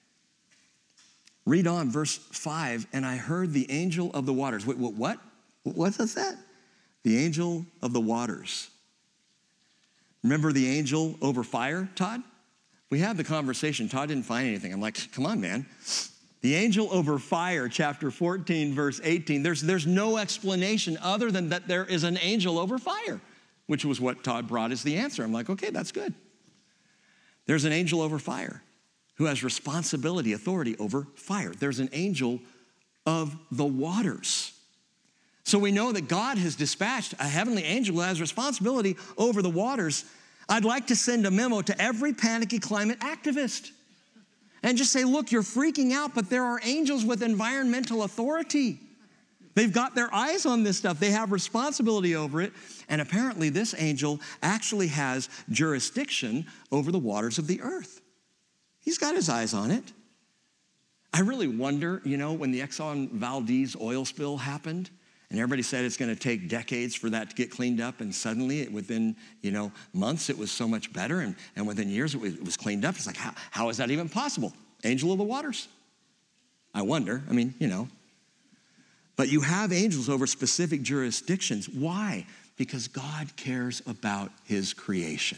Read on, verse five, and I heard the angel of the waters. Wait, what? What's that? The angel of the waters. Remember the angel over fire, Todd? We had the conversation. Todd didn't find anything. I'm like, come on, man. The angel over fire, chapter fourteen, verse eighteen. There's, there's no explanation other than that there is an angel over fire, which was what Todd brought as the answer. I'm like, okay, that's good. There's an angel over fire who has responsibility, authority over fire. There's an angel of the waters. So we know that God has dispatched a heavenly angel who has responsibility over the waters. I'd like to send a memo to every panicky climate activist and just say, look, you're freaking out, but there are angels with environmental authority. They've got their eyes on this stuff. They have responsibility over it. And apparently this angel actually has jurisdiction over the waters of the earth. He's got his eyes on it. I really wonder, you know, when the Exxon Valdez oil spill happened, and everybody said it's going to take decades for that to get cleaned up, and suddenly, within, you know, months, it was so much better, and, and within years, it was, it was cleaned up. It's like, how, how is that even possible? Angel of the waters. I wonder. I mean, you know. But you have angels over specific jurisdictions. Why? Because God cares about his creation.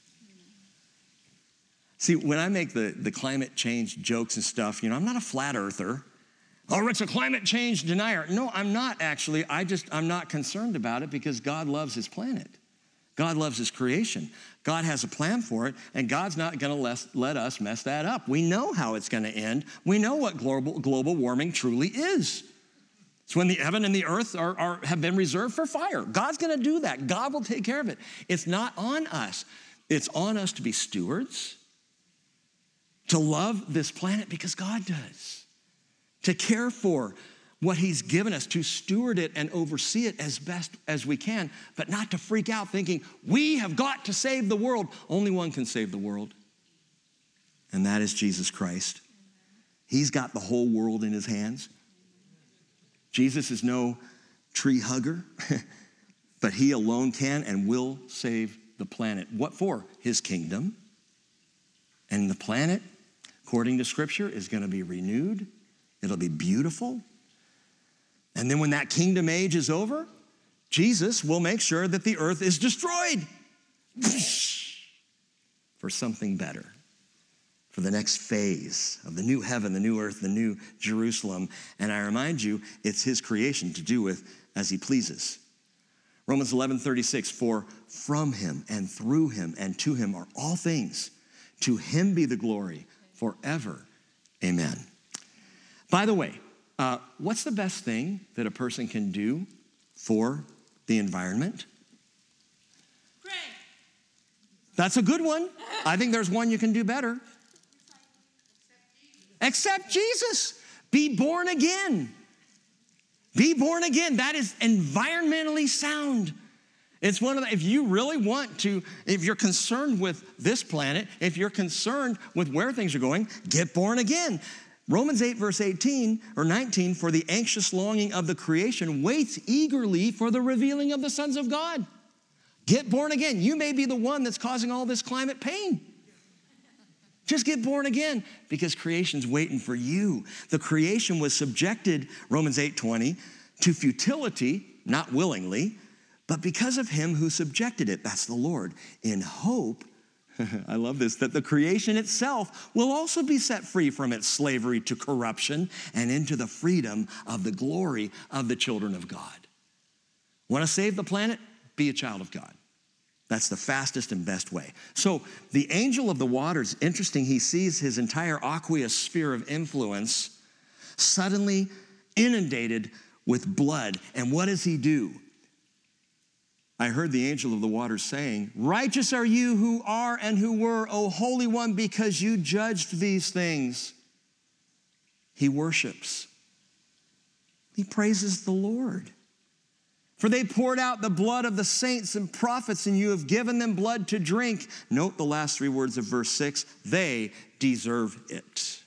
See, when I make the, the climate change jokes and stuff, you know, I'm not a flat earther. Oh, Rick's a climate change denier. No, I'm not actually. I just, I'm not concerned about it because God loves his planet. God loves his creation. God has a plan for it, and God's not going to let, let us mess that up. We know how it's going to end. We know what global, global warming truly is. It's when the heaven and the earth are, are, have been reserved for fire. God's going to do that. God will take care of it. It's not on us. It's on us to be stewards, to love this planet because God does, to care for what he's given us, to steward it and oversee it as best as we can, but not to freak out thinking, we have got to save the world. Only one can save the world, and that is Jesus Christ. He's got the whole world in his hands. Jesus is no tree hugger, but he alone can and will save the planet. What for? His kingdom. And the planet, according to Scripture, is going to be renewed. It'll be beautiful. And then when that kingdom age is over, Jesus will make sure that the earth is destroyed for something better, for the next phase of the new heaven, the new earth, the new Jerusalem. And I remind you, it's his creation to do with as he pleases. Romans eleven thirty-six, for from him and through him and to him are all things. To him be the glory forever. Amen. By the way, uh, what's the best thing that a person can do for the environment? That's a good one. I think there's one you can do better. Accept Jesus. Be born again. Be born again. That is environmentally sound. It's one of the, if you really want to, if you're concerned with this planet, if you're concerned with where things are going, get born again. Romans eight, verse eighteen or nineteen, for the anxious longing of the creation waits eagerly for the revealing of the sons of God. Get born again. You may be the one that's causing all this climate pain. Just get born again because creation's waiting for you. The creation was subjected, Romans eight twenty, to futility, not willingly, but because of him who subjected it, that's the Lord, in hope, I love this, that the creation itself will also be set free from its slavery to corruption and into the freedom of the glory of the children of God. Want to save the planet? Be a child of God. That's the fastest and best way. So the angel of the waters, interesting, he sees his entire aqueous sphere of influence suddenly inundated with blood. And what does he do? I heard the angel of the waters saying, righteous are you who are and who were, O Holy One, because you judged these things. He worships. He praises the Lord. For they poured out the blood of the saints and prophets, and you have given them blood to drink. Note the last three words of verse six. They deserve it.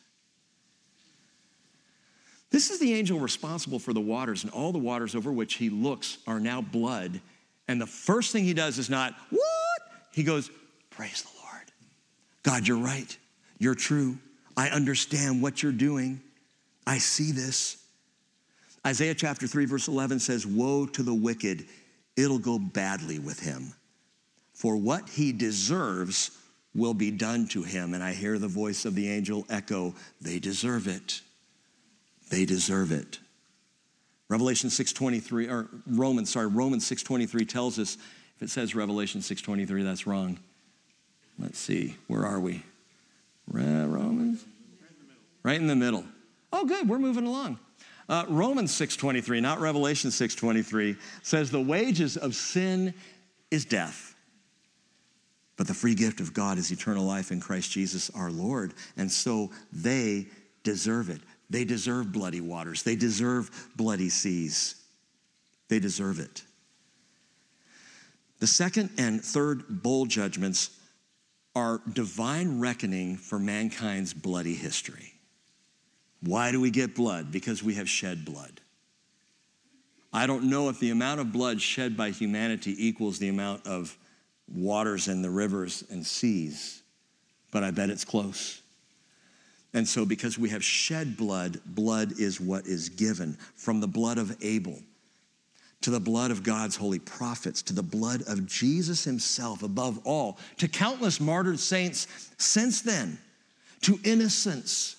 This is the angel responsible for the waters, and all the waters over which he looks are now blood. And the first thing he does is not, what? He goes, praise the Lord. God, you're right. You're true. I understand what you're doing. I see this. Isaiah chapter three, verse eleven says, woe to the wicked, it'll go badly with him. For what he deserves will be done to him. And I hear the voice of the angel echo, they deserve it. They deserve it. Revelation six twenty-three, or Romans, sorry, Romans six twenty-three tells us, if it says Revelation six twenty-three, that's wrong. Let's see, where are we? Romans? Right in the middle. Oh, good, we're moving along. Uh, Romans six twenty-three, not Revelation six twenty-three, says the wages of sin is death, but the free gift of God is eternal life in Christ Jesus our Lord. And so they deserve it. They deserve bloody waters. They deserve bloody seas. They deserve it. The second and third bowl judgments are divine reckoning for mankind's bloody history. Why do we get blood? Because we have shed blood. I don't know if the amount of blood shed by humanity equals the amount of waters in the rivers and seas, but I bet it's close. And so because we have shed blood, blood is what is given. From the blood of Abel to the blood of God's holy prophets, to the blood of Jesus himself, above all, to countless martyred saints since then, to innocence.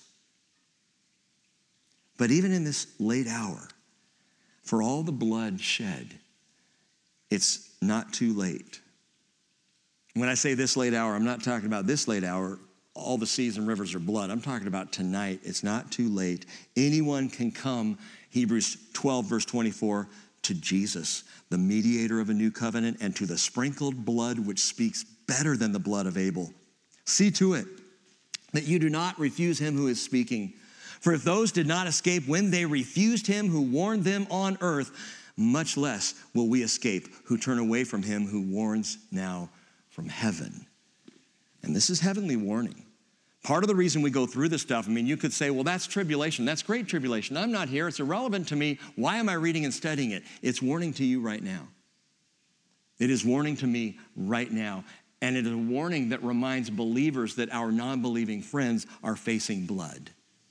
But even in this late hour, for all the blood shed, it's not too late. When I say this late hour, I'm not talking about this late hour, all the seas and rivers are blood. I'm talking about tonight. It's not too late. Anyone can come, Hebrews twelve, verse twenty-four, to Jesus, the mediator of a new covenant, and to the sprinkled blood which speaks better than the blood of Abel. See to it that you do not refuse him who is speaking. For if those did not escape when they refused him who warned them on earth, much less will we escape who turn away from him who warns now from heaven. And this is heavenly warning. Part of the reason we go through this stuff, I mean, you could say, well, that's tribulation. That's great tribulation. I'm not here. It's irrelevant to me. Why am I reading and studying it? It's warning to you right now. It is warning to me right now. And it is a warning that reminds believers that our non-believing friends are facing blood.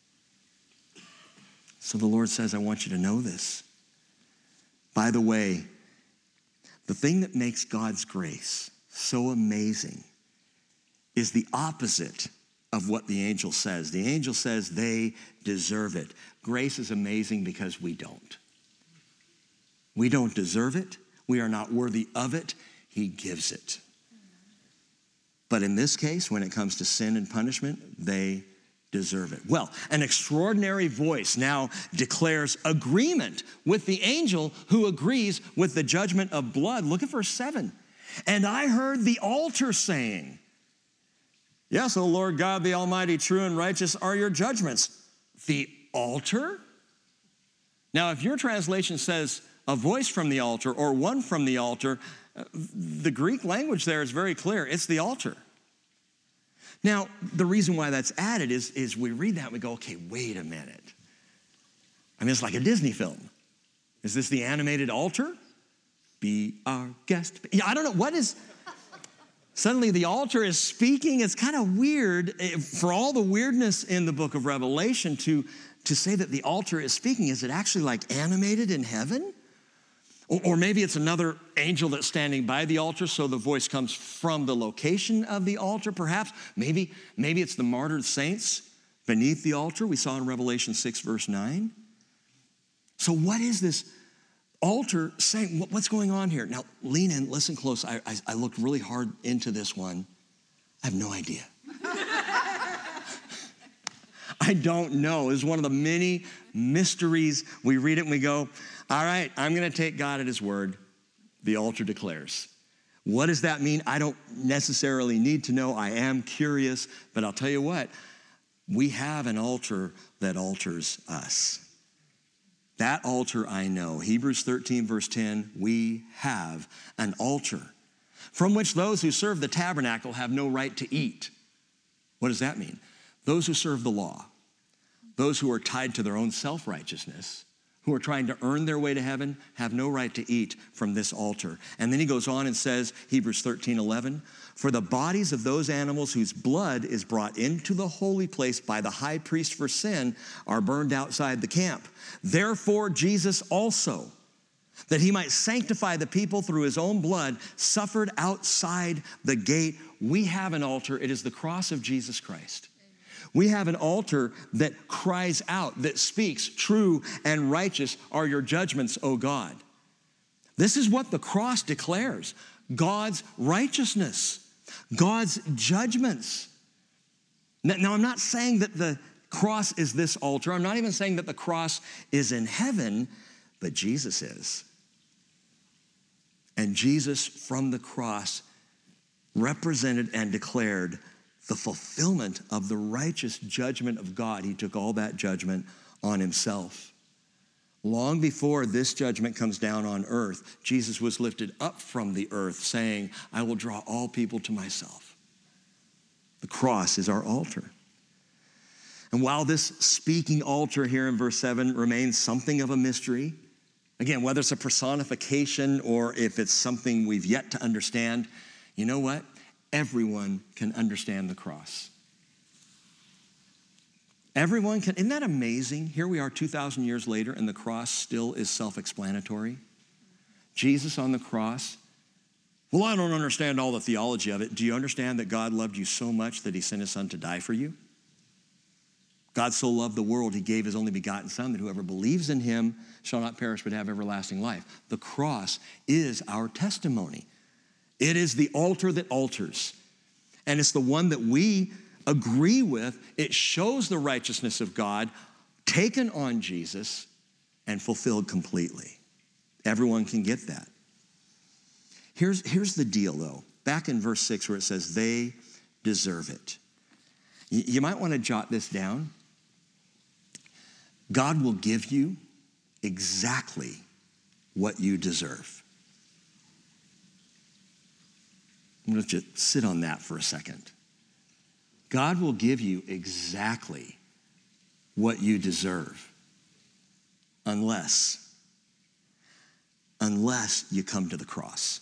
So the Lord says, I want you to know this. By the way, the thing that makes God's grace so amazing is the opposite of what the angel says. The angel says they deserve it. Grace is amazing because we don't. We don't deserve it. We are not worthy of it. He gives it. But in this case, when it comes to sin and punishment, they deserve it. Well, an extraordinary voice now declares agreement with the angel who agrees with the judgment of blood. Look at verse seven. And I heard the altar saying, yes, O Lord God, the Almighty, true and righteous are your judgments. The altar? Now, if your translation says a voice from the altar or one from the altar, the Greek language there is very clear. It's the altar. Now, the reason why that's added is, is we read that and we go, okay, wait a minute. I mean, it's like a Disney film. Is this the animated altar? Be our guest. Yeah, I don't know. What is... Suddenly the altar is speaking. It's kind of weird for all the weirdness in the book of Revelation to, to say that the altar is speaking. Is it actually like animated in heaven? Or, or maybe it's another angel that's standing by the altar, so the voice comes from the location of the altar, perhaps. Maybe, maybe it's the martyred saints beneath the altar we saw in Revelation six, verse nine. So what is this altar saying? What's going on here? Now, lean in, listen close. I, I, I looked really hard into this one. I have no idea. I don't know. It's one of the many mysteries. We read it and we go, all right, I'm going to take God at his word. The altar declares. What does that mean? I don't necessarily need to know. I am curious, but I'll tell you what, we have an altar that alters us. That altar I know. Hebrews thirteen, verse ten, we have an altar from which those who serve the tabernacle have no right to eat. What does that mean? Those who serve the law, those who are tied to their own self-righteousness, who are trying to earn their way to heaven, have no right to eat from this altar. And then he goes on and says, Hebrews thirteen, eleven, for the bodies of those animals whose blood is brought into the holy place by the high priest for sin are burned outside the camp. Therefore, Jesus also, that he might sanctify the people through his own blood, suffered outside the gate. We have an altar. It is the cross of Jesus Christ. We have an altar that cries out, that speaks, true and righteous are your judgments, O God. This is what the cross declares. God's righteousness, God's judgments. Now, I'm not saying that the cross is this altar. I'm not even saying that the cross is in heaven, but Jesus is. And Jesus from the cross represented and declared the fulfillment of the righteous judgment of God. He took all that judgment on himself. Long before this judgment comes down on earth, Jesus was lifted up from the earth saying, I will draw all people to myself. The cross is our altar. And while this speaking altar here in verse seven remains something of a mystery, again, whether it's a personification or if it's something we've yet to understand, you know what? Everyone can understand the cross. Everyone can. Isn't that amazing? Here we are two thousand years later and the cross still is self-explanatory. Jesus on the cross. Well, I don't understand all the theology of it. Do you understand that God loved you so much that he sent his son to die for you? God so loved the world, he gave his only begotten son that whoever believes in him shall not perish but have everlasting life. The cross is our testimony. It is the altar that alters. And it's the one that we agree with. It shows the righteousness of God taken on Jesus and fulfilled completely. Everyone can get that. Here's, here's the deal, though. Back in verse six where it says, they deserve it. You, you might want to jot this down. God will give you exactly what you deserve. I'm going to just sit on that for a second. God will give you exactly what you deserve unless, unless you come to the cross.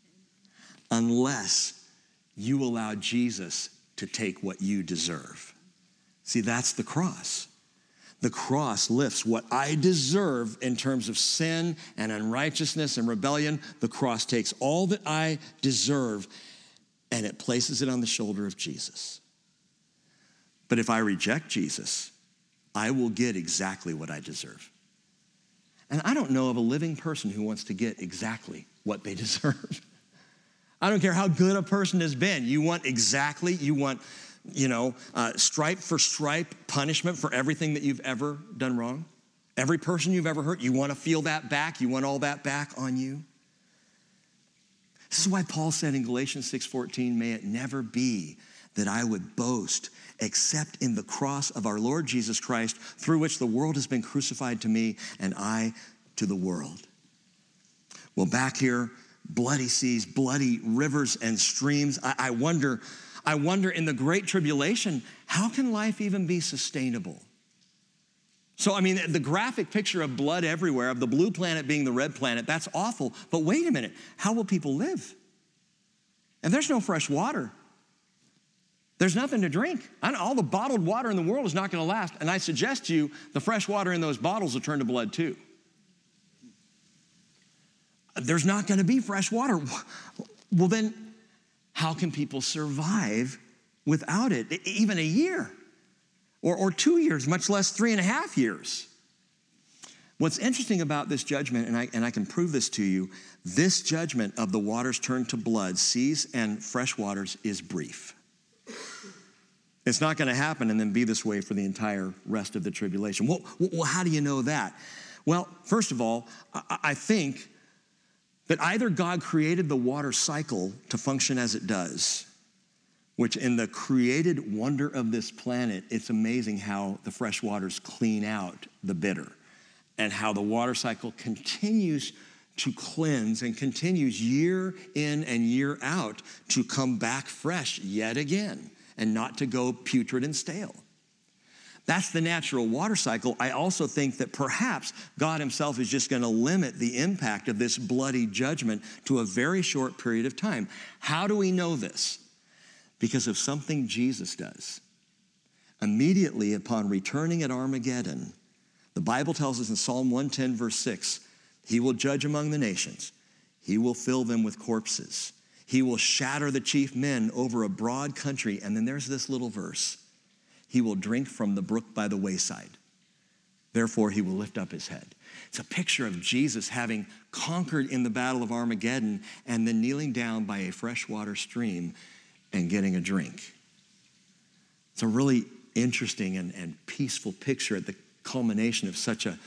Unless you allow Jesus to take what you deserve. See, that's the cross. The cross lifts what I deserve in terms of sin and unrighteousness and rebellion. The cross takes all that I deserve and it places it on the shoulder of Jesus. But if I reject Jesus, I will get exactly what I deserve. And I don't know of a living person who wants to get exactly what they deserve. I don't care how good a person has been. You want exactly, you want, you know, uh, stripe for stripe punishment for everything that you've ever done wrong. Every person you've ever hurt, you want to feel that back. You want all that back on you. This is why Paul said in Galatians six fourteen, may it never be that I would boast except in the cross of our Lord Jesus Christ, through which the world has been crucified to me and I to the world. Well, back here, bloody seas, bloody rivers and streams. I, I wonder, I wonder in the Great Tribulation, how can life even be sustainable? So, I mean, the graphic picture of blood everywhere, of the blue planet being the red planet, that's awful. But wait a minute, how will people live? If there's no fresh water, there's nothing to drink. I know all the bottled water in the world is not going to last. And I suggest to you, the fresh water in those bottles will turn to blood too. There's not going to be fresh water. Well, then, how can people survive without it, even a year? Or, or two years, much less three and a half years. What's interesting about this judgment, and I, and I can prove this to you, this judgment of the waters turned to blood, seas and fresh waters, is brief. It's not going to happen and then be this way for the entire rest of the tribulation. Well, well how do you know that? Well, first of all, I, I think that either God created the water cycle to function as it does, which in the created wonder of this planet, it's amazing how the fresh waters clean out the bitter and how the water cycle continues to cleanse and continues year in and year out to come back fresh yet again and not to go putrid and stale. That's the natural water cycle. I also think that perhaps God himself is just going to limit the impact of this bloody judgment to a very short period of time. How do we know this? Because of something Jesus does. Immediately upon returning at Armageddon, the Bible tells us in Psalm one ten, verse six, he will judge among the nations. He will fill them with corpses. He will shatter the chief men over a broad country. And then there's this little verse. He will drink from the brook by the wayside. Therefore, he will lift up his head. It's a picture of Jesus having conquered in the battle of Armageddon and then kneeling down by a freshwater stream and getting a drink. It's a really interesting and, and peaceful picture at the culmination of such a,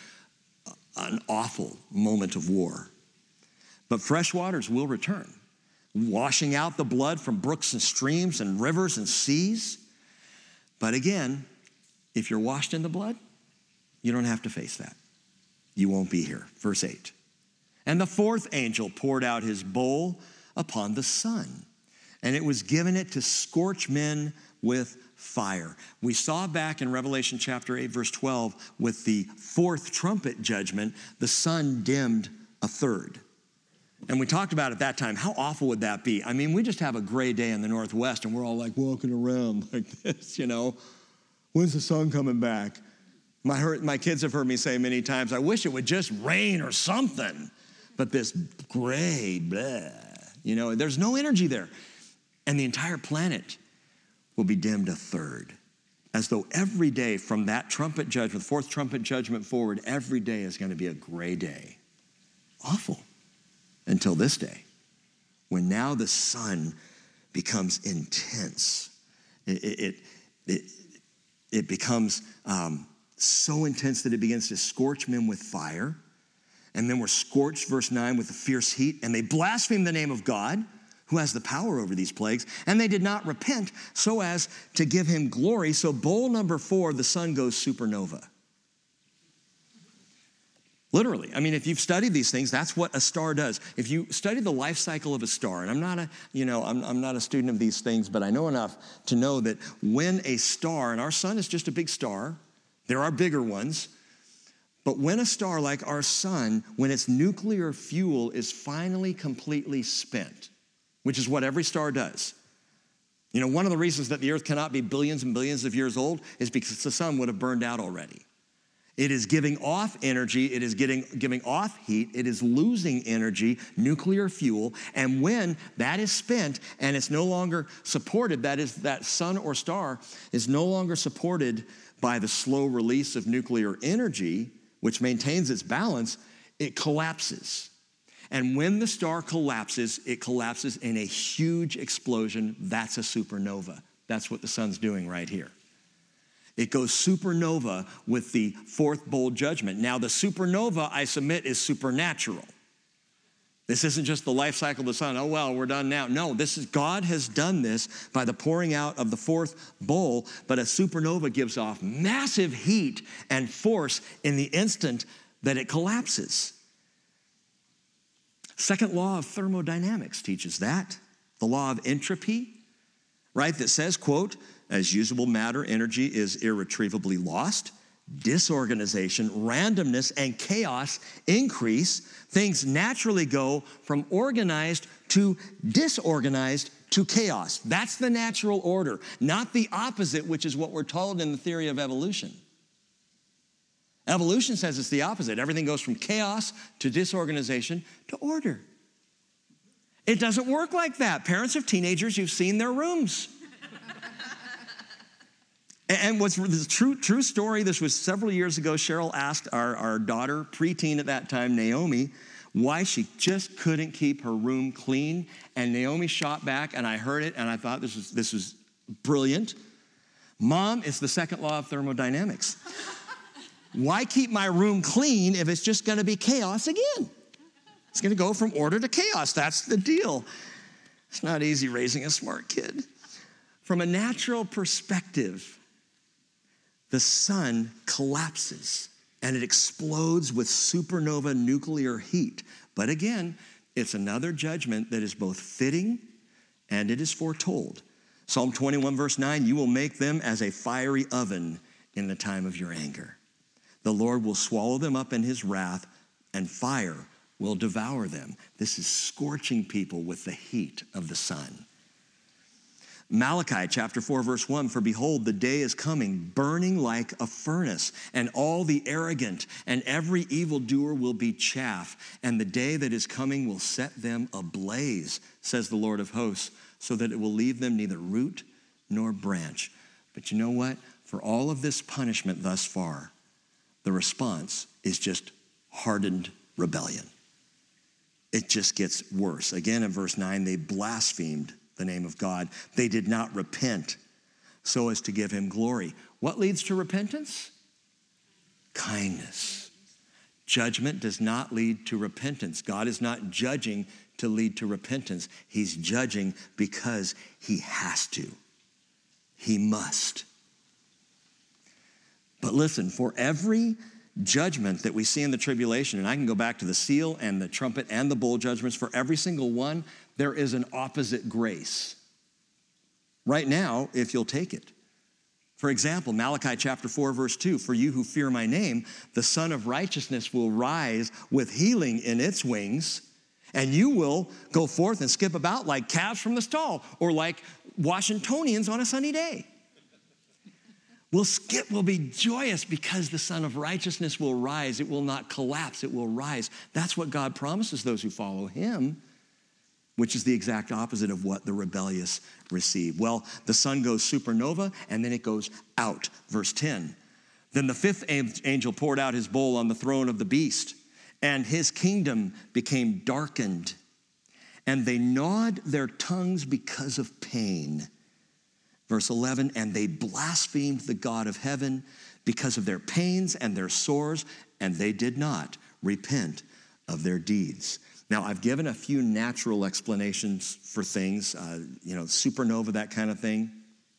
an awful moment of war. But fresh waters will return, washing out the blood from brooks and streams and rivers and seas. But again, if you're washed in the blood, you don't have to face that. You won't be here. Verse eight. And the fourth angel poured out his bowl upon the sun, and it was given it to scorch men with fire. We saw back in Revelation chapter eight, verse twelve, with the fourth trumpet judgment, the sun dimmed a third. And we talked about at that time, how awful would that be? I mean, we just have a gray day in the Northwest and we're all like walking around like this, you know. When's the sun coming back? My, my kids have heard me say many times, I wish it would just rain or something. But this gray, blah, you know, there's no energy there. And the entire planet will be dimmed a third. As though every day from that trumpet judgment, fourth trumpet judgment forward, every day is going to be a gray day. Awful. Until this day, when now the sun becomes intense. It, it, it, it becomes um, so intense that it begins to scorch men with fire. And then we're scorched, verse nine, with a fierce heat. And they blaspheme the name of God, who has the power over these plagues. And they did not repent so as to give him glory. So bowl number four, the sun goes supernova. Literally. I mean, if you've studied these things, that's what a star does. If you study the life cycle of a star, and I'm not a, you know, I'm, I'm not a student of these things, but I know enough to know that when a star, and our sun is just a big star, there are bigger ones, but when a star like our sun, when its nuclear fuel is finally completely spent, which is what every star does. You know, one of the reasons that the earth cannot be billions and billions of years old is because the sun would have burned out already. It is giving off energy, it is getting, giving off heat, it is losing energy, nuclear fuel, and when that is spent and it's no longer supported, that is, that sun or star is no longer supported by the slow release of nuclear energy, which maintains its balance, it collapses. And when the star collapses, it collapses in a huge explosion. That's a supernova. That's what the sun's doing right here. It goes supernova with the fourth bowl judgment. Now, the supernova, I submit, is supernatural. This isn't just the life cycle of the sun. Oh, well, we're done now. No, this is God has done this by the pouring out of the fourth bowl, but a supernova gives off massive heat and force in the instant that it collapses. Second law of thermodynamics teaches that. The law of entropy, right, that says, quote, as usable matter, energy is irretrievably lost. Disorganization, randomness, and chaos increase. Things naturally go from organized to disorganized to chaos. That's the natural order, not the opposite, which is what we're told in the theory of evolution. Evolution says it's the opposite. Everything goes from chaos to disorganization to order. It doesn't work like that. Parents of teenagers, you've seen their rooms. And what's the true, true story, this was several years ago, Cheryl asked our, our daughter, preteen at that time, Naomi, why she just couldn't keep her room clean. And Naomi shot back, and I heard it, and I thought this was, this was brilliant. Mom, it's the second law of thermodynamics. Why keep my room clean if it's just gonna be chaos again? It's gonna go from order to chaos, that's the deal. It's not easy raising a smart kid. From a natural perspective, the sun collapses and it explodes with supernova nuclear heat. But again, it's another judgment that is both fitting and it is foretold. Psalm twenty-one verse nine, you will make them as a fiery oven in the time of your anger. The Lord will swallow them up in his wrath and fire will devour them. This is scorching people with the heat of the sun. Malachi chapter four verse one, for behold, the day is coming, burning like a furnace, and all the arrogant and every evildoer will be chaff, and the day that is coming will set them ablaze, says the Lord of hosts, so that it will leave them neither root nor branch. But you know what? For all of this punishment thus far, the response is just hardened rebellion. It just gets worse. Again, in verse nine, they blasphemed the name of God. They did not repent so as to give him glory. What leads to repentance? Kindness. Judgment does not lead to repentance. God is not judging to lead to repentance. He's judging because he has to. He must. But listen, for every judgment that we see in the tribulation, and I can go back to the seal and the trumpet and the bowl judgments, for every single one, there is an opposite grace. Right now, if you'll take it. For example, Malachi chapter four, verse two, for you who fear my name, the Son of Righteousness will rise with healing in its wings, and you will go forth and skip about like calves from the stall, or like Washingtonians on a sunny day. We'll skip, we'll be joyous because the Son of Righteousness will rise. It will not collapse, it will rise. That's what God promises those who follow him, which is the exact opposite of what the rebellious receive. Well, the sun goes supernova and then it goes out. Verse ten, then the fifth angel poured out his bowl on the throne of the beast, and his kingdom became darkened, and they gnawed their tongues because of pain. Verse eleven, and they blasphemed the God of heaven because of their pains and their sores, and they did not repent of their deeds. Now, I've given a few natural explanations for things, uh, you know, supernova, that kind of thing.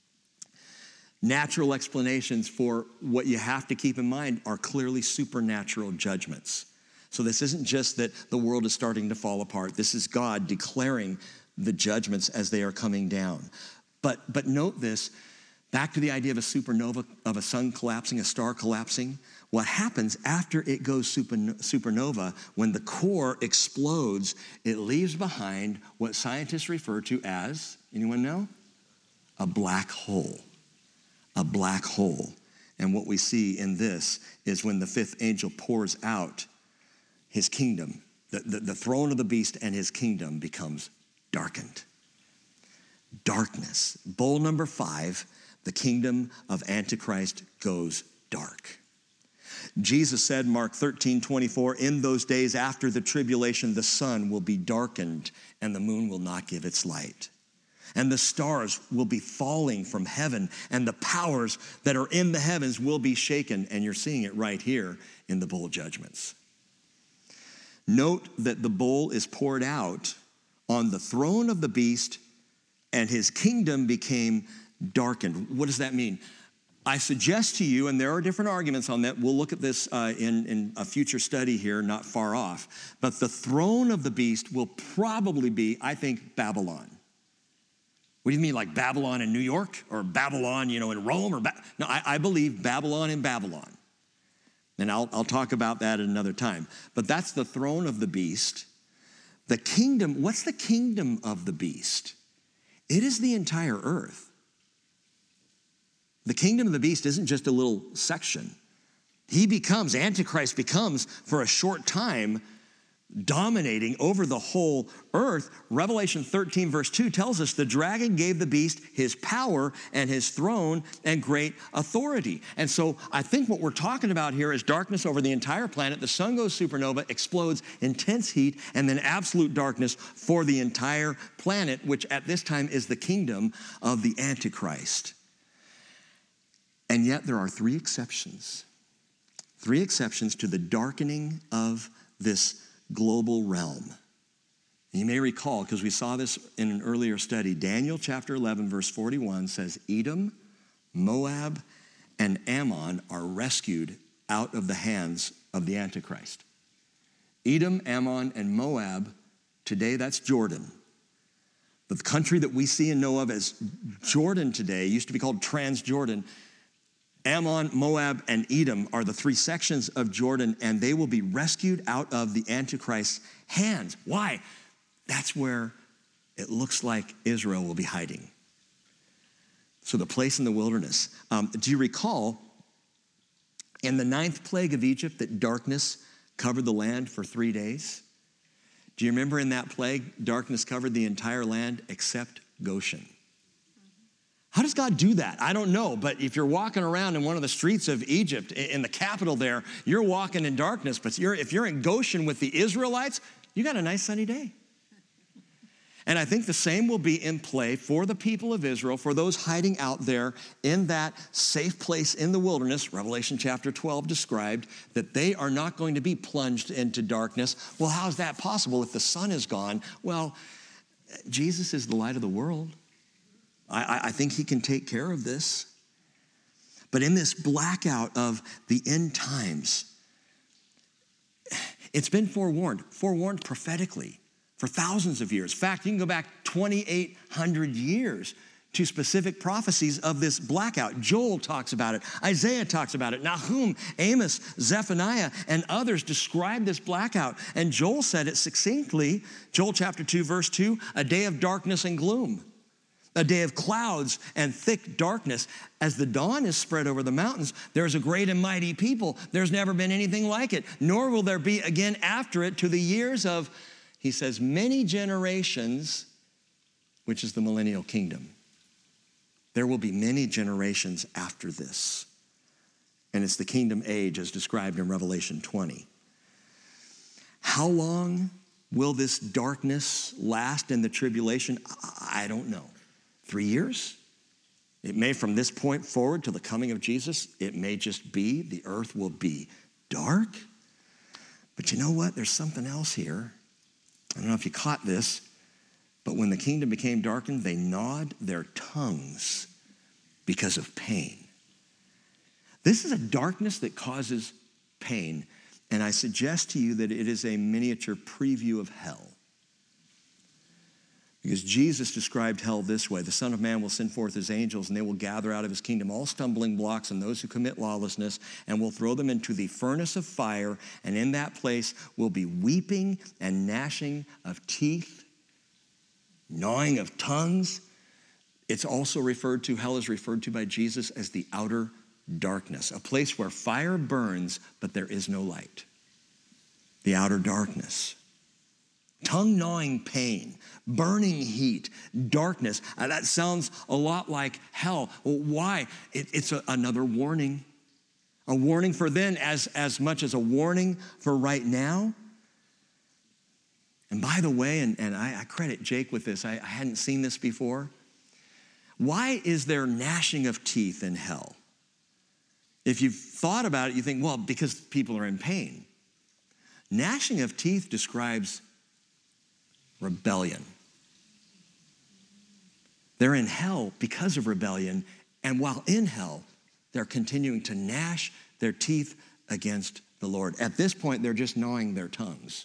Natural explanations for what you have to keep in mind are clearly supernatural judgments. So this isn't just that the world is starting to fall apart. This is God declaring the judgments as they are coming down. But, but note this, back to the idea of a supernova, of a sun collapsing, a star collapsing. What happens after it goes supernova, when the core explodes, it leaves behind what scientists refer to as, anyone know? A black hole. A black hole. And what we see in this is when the fifth angel pours out his kingdom, the, the, the throne of the beast and his kingdom becomes darkened. Darkness. Bowl number five, the kingdom of Antichrist goes dark. Jesus said, Mark thirteen twenty-four, in those days after the tribulation, the sun will be darkened and the moon will not give its light. And the stars will be falling from heaven and the powers that are in the heavens will be shaken. And you're seeing it right here in the bowl judgments. Note that the bowl is poured out on the throne of the beast, and his kingdom became darkened. What does that mean? I suggest to you, and there are different arguments on that, we'll look at this uh, in, in a future study here, not far off, but the throne of the beast will probably be, I think, Babylon. What do you mean, like Babylon in New York, or Babylon, you know, in Rome? Or ba- No, I, I believe Babylon in Babylon. And I'll, I'll talk about that at another time. But that's the throne of the beast. The kingdom, what's the kingdom of the beast? It is the entire earth. The kingdom of the beast isn't just a little section. He becomes, Antichrist becomes, for a short time, dominating over the whole earth. Revelation thirteen verse two tells us the dragon gave the beast his power and his throne and great authority. And so I think what we're talking about here is darkness over the entire planet. The sun goes supernova, explodes, intense heat, and then absolute darkness for the entire planet, which at this time is the kingdom of the Antichrist. And yet there are three exceptions. Three exceptions to the darkening of this global realm. You may recall, because we saw this in an earlier study, Daniel chapter eleven, verse forty-one says, Edom, Moab, and Ammon are rescued out of the hands of the Antichrist. Edom, Ammon, and Moab, today that's Jordan. But the country that we see and know of as Jordan today used to be called Transjordan. Ammon, Moab, and Edom are the three sections of Jordan, and they will be rescued out of the Antichrist's hands. Why? That's where it looks like Israel will be hiding. So the place in the wilderness. Um, do you recall in the ninth plague of Egypt that darkness covered the land for three days? Do you remember in that plague, darkness covered the entire land except Goshen? How does God do that? I don't know, but if you're walking around in one of the streets of Egypt, in the capital there, you're walking in darkness, but you're, if you're in Goshen with the Israelites, you got a nice sunny day. And I think the same will be in play for the people of Israel, for those hiding out there in that safe place in the wilderness. Revelation chapter twelve described that they are not going to be plunged into darkness. Well, how's that possible if the sun is gone? Well, Jesus is the light of the world. I, I think he can take care of this. But in this blackout of the end times, it's been forewarned, forewarned prophetically for thousands of years. In fact, you can go back twenty-eight hundred years to specific prophecies of this blackout. Joel talks about it. Isaiah talks about it. Nahum, Amos, Zephaniah, and others describe this blackout. And Joel said it succinctly, Joel chapter two, verse two, a day of darkness and gloom. A day of clouds and thick darkness. As the dawn is spread over the mountains, there's a great and mighty people. There's never been anything like it, nor will there be again after it to the years of, he says, many generations, which is the millennial kingdom. There will be many generations after this. And it's the kingdom age as described in Revelation twenty. How long will this darkness last in the tribulation? I don't know. Three years? It may, from this point forward to the coming of Jesus, it may just be the earth will be dark. But you know what? There's something else here. I don't know if you caught this, but when the kingdom became darkened, they gnawed their tongues because of pain. This is a darkness that causes pain, and I suggest to you that it is a miniature preview of hell. Because Jesus described hell this way: the Son of Man will send forth his angels, and they will gather out of his kingdom all stumbling blocks and those who commit lawlessness, and will throw them into the furnace of fire, and in that place will be weeping and gnashing of teeth, gnawing of tongues. It's also referred to, hell is referred to by Jesus as the outer darkness, a place where fire burns, but there is no light. The outer darkness. Tongue-gnawing pain, burning heat, darkness. Uh, that sounds a lot like hell. Well, why? It, it's a, another warning. A warning for then as, as much as a warning for right now. And by the way, and, and I, I credit Jake with this, I, I hadn't seen this before. Why is there gnashing of teeth in hell? If you've thought about it, you think, well, because people are in pain. Gnashing of teeth describes rebellion. They're in hell because of rebellion, and while in hell, they're continuing to gnash their teeth against the Lord. At this point, they're just gnawing their tongues.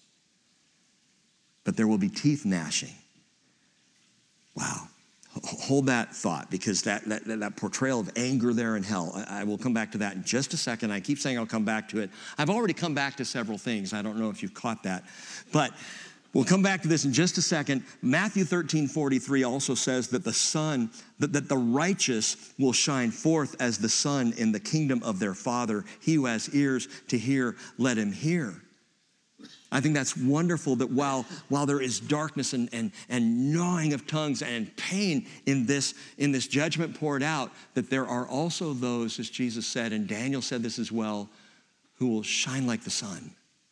But there will be teeth gnashing. Wow. Hold that thought, because that, that, that portrayal of anger there in hell, I, I will come back to that in just a second. I keep saying I'll come back to it. I've already come back to several things. I don't know if you've caught that. But we'll come back to this in just a second. Matthew thirteen forty-three also says that the sun, that, that the righteous will shine forth as the sun in the kingdom of their Father. He who has ears to hear, let him hear. I think that's wonderful that while, while there is darkness and, and, and gnawing of tongues and pain in this, in this judgment poured out, that there are also those, as Jesus said, and Daniel said this as well, who will shine like the sun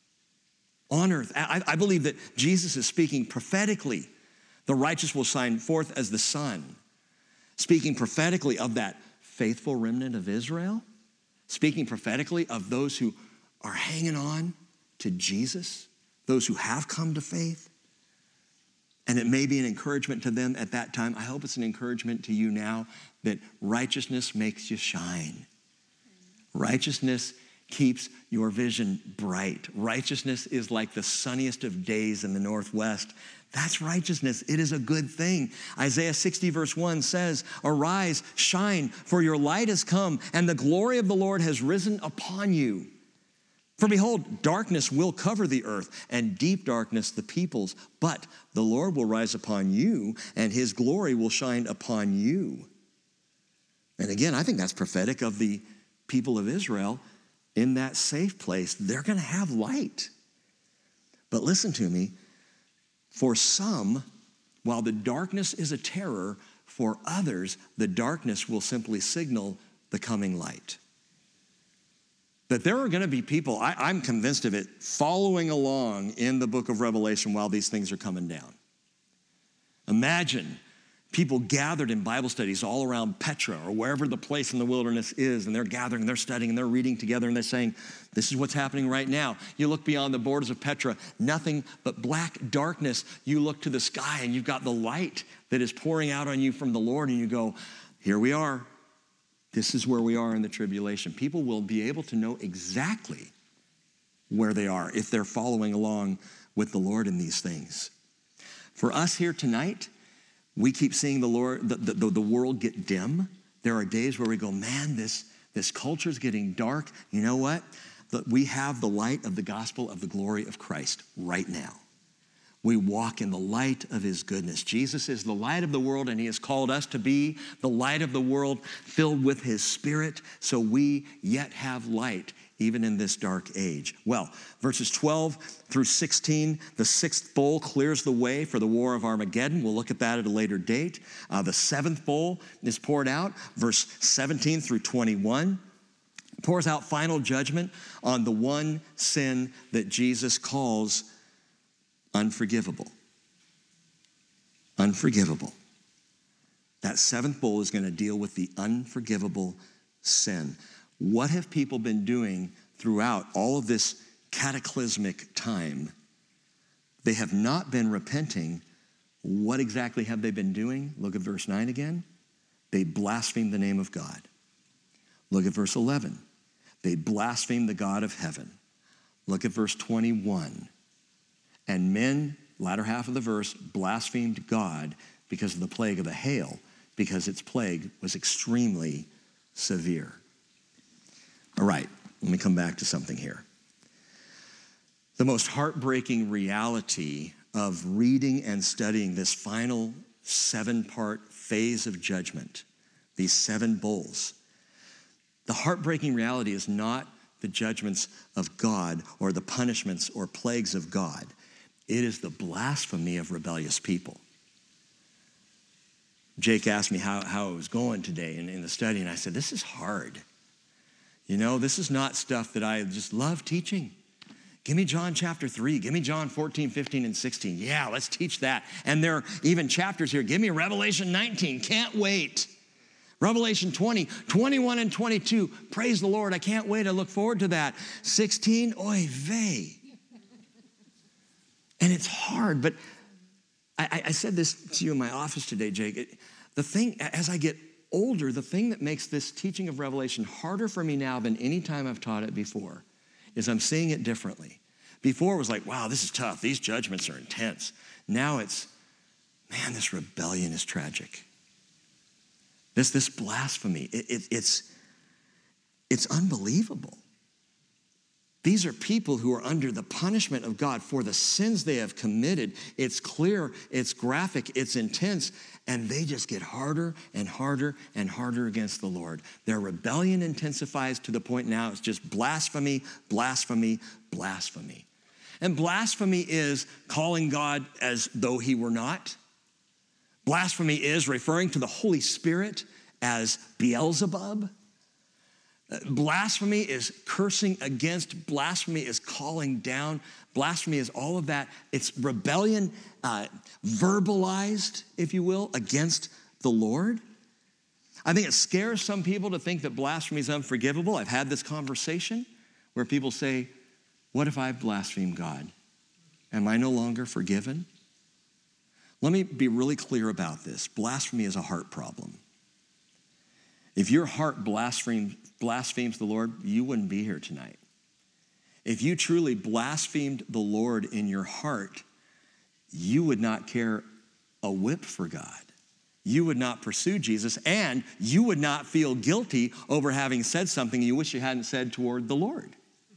on earth. I, I believe that Jesus is speaking prophetically. The righteous will shine forth as the sun, speaking prophetically of that faithful remnant of Israel, speaking prophetically of those who are hanging on to Jesus, those who have come to faith. And it may be an encouragement to them at that time. I hope it's an encouragement to you now that righteousness makes you shine. Righteousness keeps your vision bright. Righteousness is like the sunniest of days in the northwest. That's righteousness. It is a good thing. Isaiah sixty verse one says, "Arise, shine, for your light has come, and the glory of the Lord has risen upon you. For behold, darkness will cover the earth, and deep darkness the peoples. But the Lord will rise upon you, and his glory will shine upon you." And again, I think that's prophetic of the people of Israel in that safe place. They're going to have light. But listen to me. For some, while the darkness is a terror, for others, the darkness will simply signal the coming light. That there are going to be people, I, I'm convinced of it, following along in the book of Revelation while these things are coming down. Imagine people gathered in Bible studies all around Petra or wherever the place in the wilderness is, and they're gathering, they're studying, and they're reading together, and they're saying, this is what's happening right now. You look beyond the borders of Petra, nothing but black darkness. You look to the sky, and you've got the light that is pouring out on you from the Lord, and you go, here we are. This is where we are in the tribulation. People will be able to know exactly where they are if they're following along with the Lord in these things. For us here tonight, we keep seeing the Lord, the, the, the world get dim. There are days where we go, man, this, this culture's getting dark. You know what? We have the light of the gospel of the glory of Christ right now. We walk in the light of his goodness. Jesus is the light of the world, and he has called us to be the light of the world filled with his Spirit, so we yet have light even in this dark age. Well, verses twelve through sixteen, the sixth bowl clears the way for the war of Armageddon. We'll look at that at a later date. Uh, the seventh bowl is poured out, verse seventeen through twenty-one. Pours out final judgment on the one sin that Jesus calls unforgivable. Unforgivable. That seventh bowl is going to deal with the unforgivable sin. What have people been doing throughout all of this cataclysmic time? They have not been repenting. What exactly have they been doing? Look at verse nine again. They blaspheme the name of God. Look at verse eleven. They blaspheme the God of heaven. Look at verse twenty-one. And men, latter half of the verse, blasphemed God because of the plague of the hail, because its plague was extremely severe. All right, let me come back to something here. The most heartbreaking reality of reading and studying this final seven-part phase of judgment, these seven bowls, the heartbreaking reality is not the judgments of God or the punishments or plagues of God. It is the blasphemy of rebellious people. Jake asked me how, how it was going today in, in the study, and I said, this is hard. You know, this is not stuff that I just love teaching. Give me John chapter three. Give me John fourteen, fifteen, and sixteen. Yeah, let's teach that. And there are even chapters here. Give me Revelation nineteen. Can't wait. Revelation twenty, twenty-one, and twenty-two. Praise the Lord. I can't wait. I look forward to that. sixteen, oy vey. And it's hard, but I, I said this to you in my office today, Jake. It, the thing, as I get older, the thing that makes this teaching of Revelation harder for me now than any time I've taught it before is I'm seeing it differently. Before it was like, wow, this is tough. These judgments are intense. Now it's, man, this rebellion is tragic. This, this blasphemy, it, it, it's, it's unbelievable. These are people who are under the punishment of God for the sins they have committed. It's clear, it's graphic, it's intense, and they just get harder and harder and harder against the Lord. Their rebellion intensifies to the point now it's just blasphemy, blasphemy, blasphemy. And blasphemy is calling God as though he were not. Blasphemy is referring to the Holy Spirit as Beelzebub. Blasphemy is cursing against. Blasphemy is calling down. Blasphemy is all of that. It's rebellion uh, verbalized, if you will, against the Lord. I think it scares some people to think that blasphemy is unforgivable. I've had this conversation where people say, what if I've blasphemed God? Am I no longer forgiven? Let me be really clear about this. Blasphemy is a heart problem. If your heart blasphemes, blasphemes the Lord, you wouldn't be here tonight. If you truly blasphemed the Lord in your heart, you would not care a whip for God. You would not pursue Jesus, and you would not feel guilty over having said something you wish you hadn't said toward the Lord.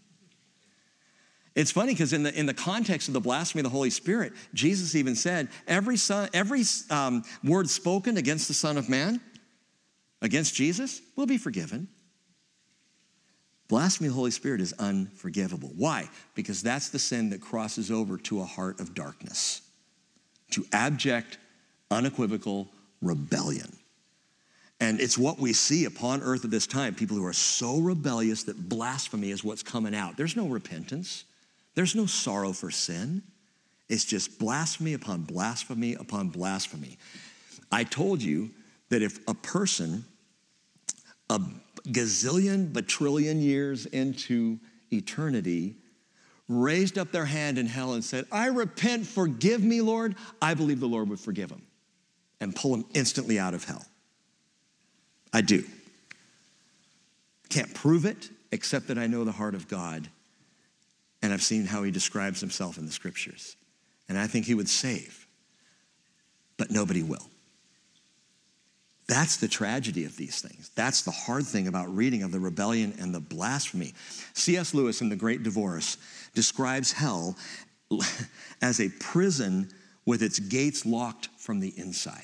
It's funny because in the, in the context of the blasphemy of the Holy Spirit, Jesus even said, every, son, every um, word spoken against the Son of Man, against Jesus, will be forgiven. Blasphemy of the Holy Spirit is unforgivable. Why? Because that's the sin that crosses over to a heart of darkness, to abject, unequivocal rebellion. And it's what we see upon earth at this time, people who are so rebellious that blasphemy is what's coming out. There's no repentance. There's no sorrow for sin. It's just blasphemy upon blasphemy upon blasphemy. I told you that if a person, a gazillion, batrillion years into eternity, raised up their hand in hell and said, I repent, forgive me, Lord, I believe the Lord would forgive him and pull him instantly out of hell. I do. Can't prove it, except that I know the heart of God, and I've seen how he describes himself in the scriptures. And I think he would save, but nobody will. That's the tragedy of these things. That's the hard thing about reading of the rebellion and the blasphemy. C S Lewis in The Great Divorce describes hell as a prison with its gates locked from the inside.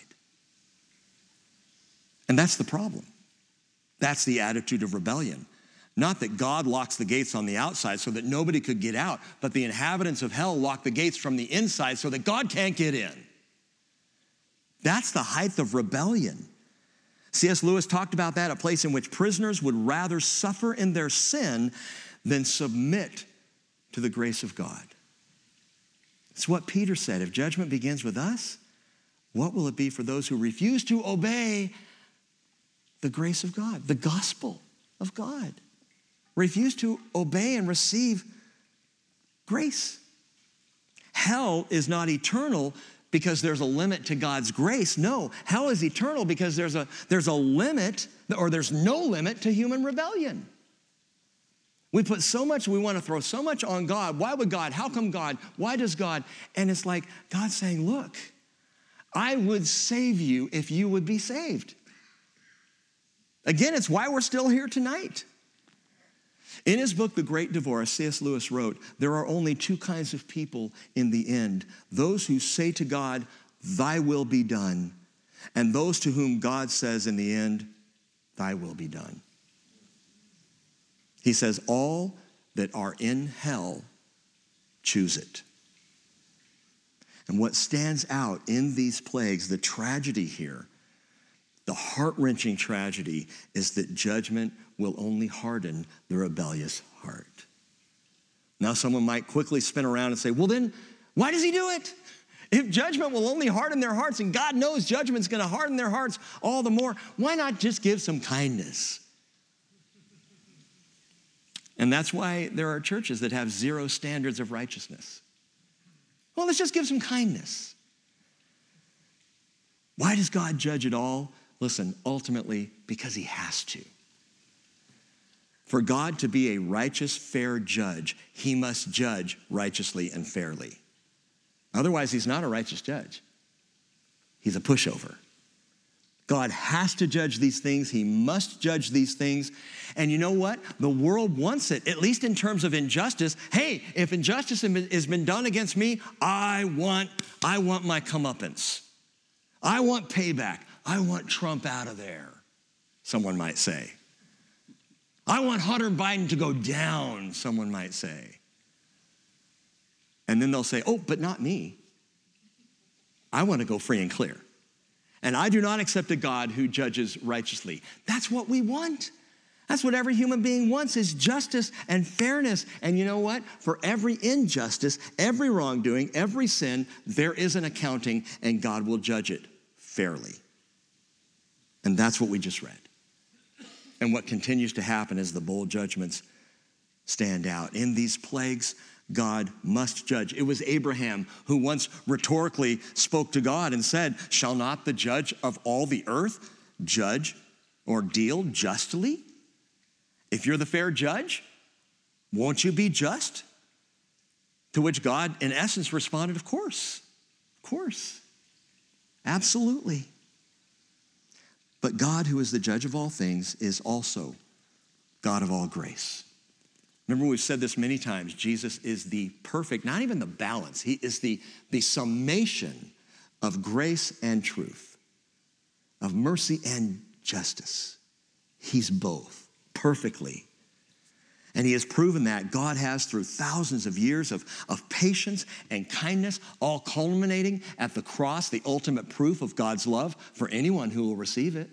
And that's the problem. That's the attitude of rebellion. Not that God locks the gates on the outside so that nobody could get out, but the inhabitants of hell lock the gates from the inside so that God can't get in. That's the height of rebellion. C S Lewis talked about that, a place in which prisoners would rather suffer in their sin than submit to the grace of God. It's what Peter said. If judgment begins with us, what will it be for those who refuse to obey the grace of God, the gospel of God? Refuse to obey and receive grace. Hell is not eternal because there's a limit to God's grace. No, hell is eternal because there's a, there's a limit, or there's no limit to human rebellion. We put so much, we want to throw so much on God. Why would God? How come God? Why does God? And it's like God saying, look, I would save you if you would be saved. Again, it's why we're still here tonight. In his book, The Great Divorce, C S Lewis wrote, there are only two kinds of people in the end. Those who say to God, thy will be done, and those to whom God says in the end, thy will be done. He says, all that are in hell choose it. And what stands out in these plagues, the tragedy here, the heart-wrenching tragedy, is that judgment will only harden the rebellious heart. Now, someone might quickly spin around and say, well, then, why does he do it? If judgment will only harden their hearts, and God knows judgment's going to harden their hearts all the more, why not just give some kindness? And that's why there are churches that have zero standards of righteousness. Well, let's just give some kindness. Why does God judge it all? Listen, ultimately, because he has to. For God to be a righteous, fair judge, he must judge righteously and fairly. Otherwise, he's not a righteous judge. He's a pushover. God has to judge these things. He must judge these things. And you know what? The world wants it, at least in terms of injustice. Hey, if injustice has been done against me, I want, I want my comeuppance. I want payback. I want Trump out of there, someone might say. I want Hunter Biden to go down, someone might say. And then they'll say, oh, but not me. I want to go free and clear. And I do not accept a God who judges righteously. That's what we want. That's what every human being wants, is justice and fairness. And you know what? For every injustice, every wrongdoing, every sin, there is an accounting, and God will judge it fairly. And that's what we just read. And what continues to happen as the bold judgments stand out. In these plagues, God must judge. It was Abraham who once rhetorically spoke to God and said, shall not the judge of all the earth judge or deal justly? If you're the fair judge, won't you be just? To which God, in essence, responded, of course, of course, absolutely. But God, who is the judge of all things, is also God of all grace. Remember, we've said this many times. Jesus is the perfect, not even the balance. He is the, the summation of grace and truth, of mercy and justice. He's both perfectly. And he has proven that. God has, through thousands of years of, of patience and kindness, all culminating at the cross, the ultimate proof of God's love for anyone who will receive it.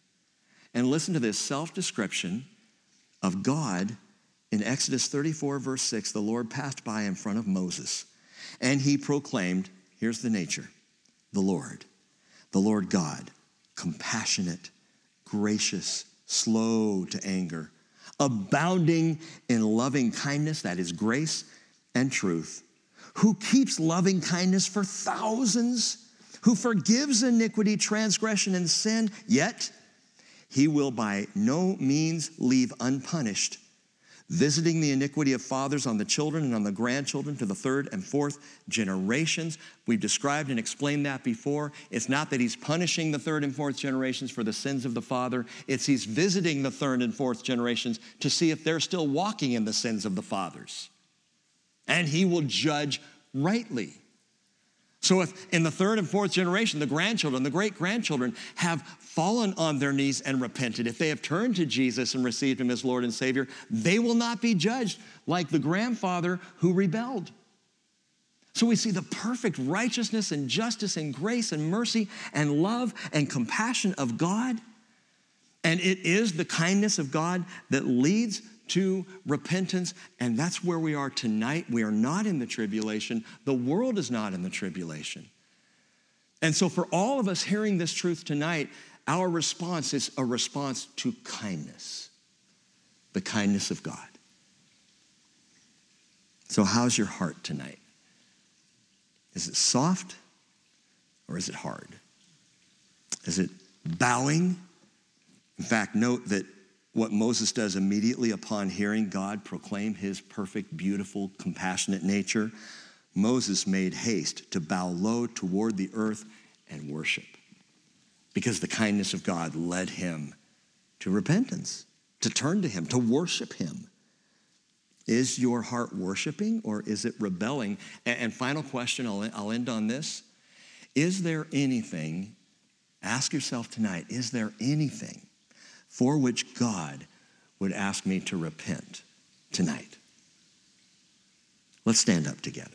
And listen to this self-description of God in Exodus thirty-four, verse six. The Lord passed by in front of Moses, and he proclaimed, here's the nature, the Lord, the Lord God, compassionate, gracious, slow to anger, abounding in loving kindness, that is grace and truth, who keeps loving kindness for thousands, who forgives iniquity, transgression, and sin, yet he will by no means leave unpunished, visiting the iniquity of fathers on the children and on the grandchildren to the third and fourth generations. We've described and explained that before. It's not that he's punishing the third and fourth generations for the sins of the father. It's he's visiting the third and fourth generations to see if they're still walking in the sins of the fathers. And he will judge rightly. So if in the third and fourth generation, the grandchildren, the great-grandchildren have fallen on their knees and repented, if they have turned to Jesus and received him as Lord and Savior, they will not be judged like the grandfather who rebelled. So we see the perfect righteousness and justice and grace and mercy and love and compassion of God. And it is the kindness of God that leads to repentance, and that's where we are tonight. We are not in the tribulation. The world is not in the tribulation. And so for all of us hearing this truth tonight, our response is a response to kindness, the kindness of God. So how's your heart tonight? Is it soft or is it hard? Is it bowing? In fact, note that what Moses does immediately upon hearing God proclaim his perfect, beautiful, compassionate nature, Moses made haste to bow low toward the earth and worship, because the kindness of God led him to repentance, to turn to him, to worship him. Is your heart worshiping or is it rebelling? And final question, I'll, I'll end on this. Is there anything, ask yourself tonight, is there anything for which God would ask me to repent tonight? Let's stand up together.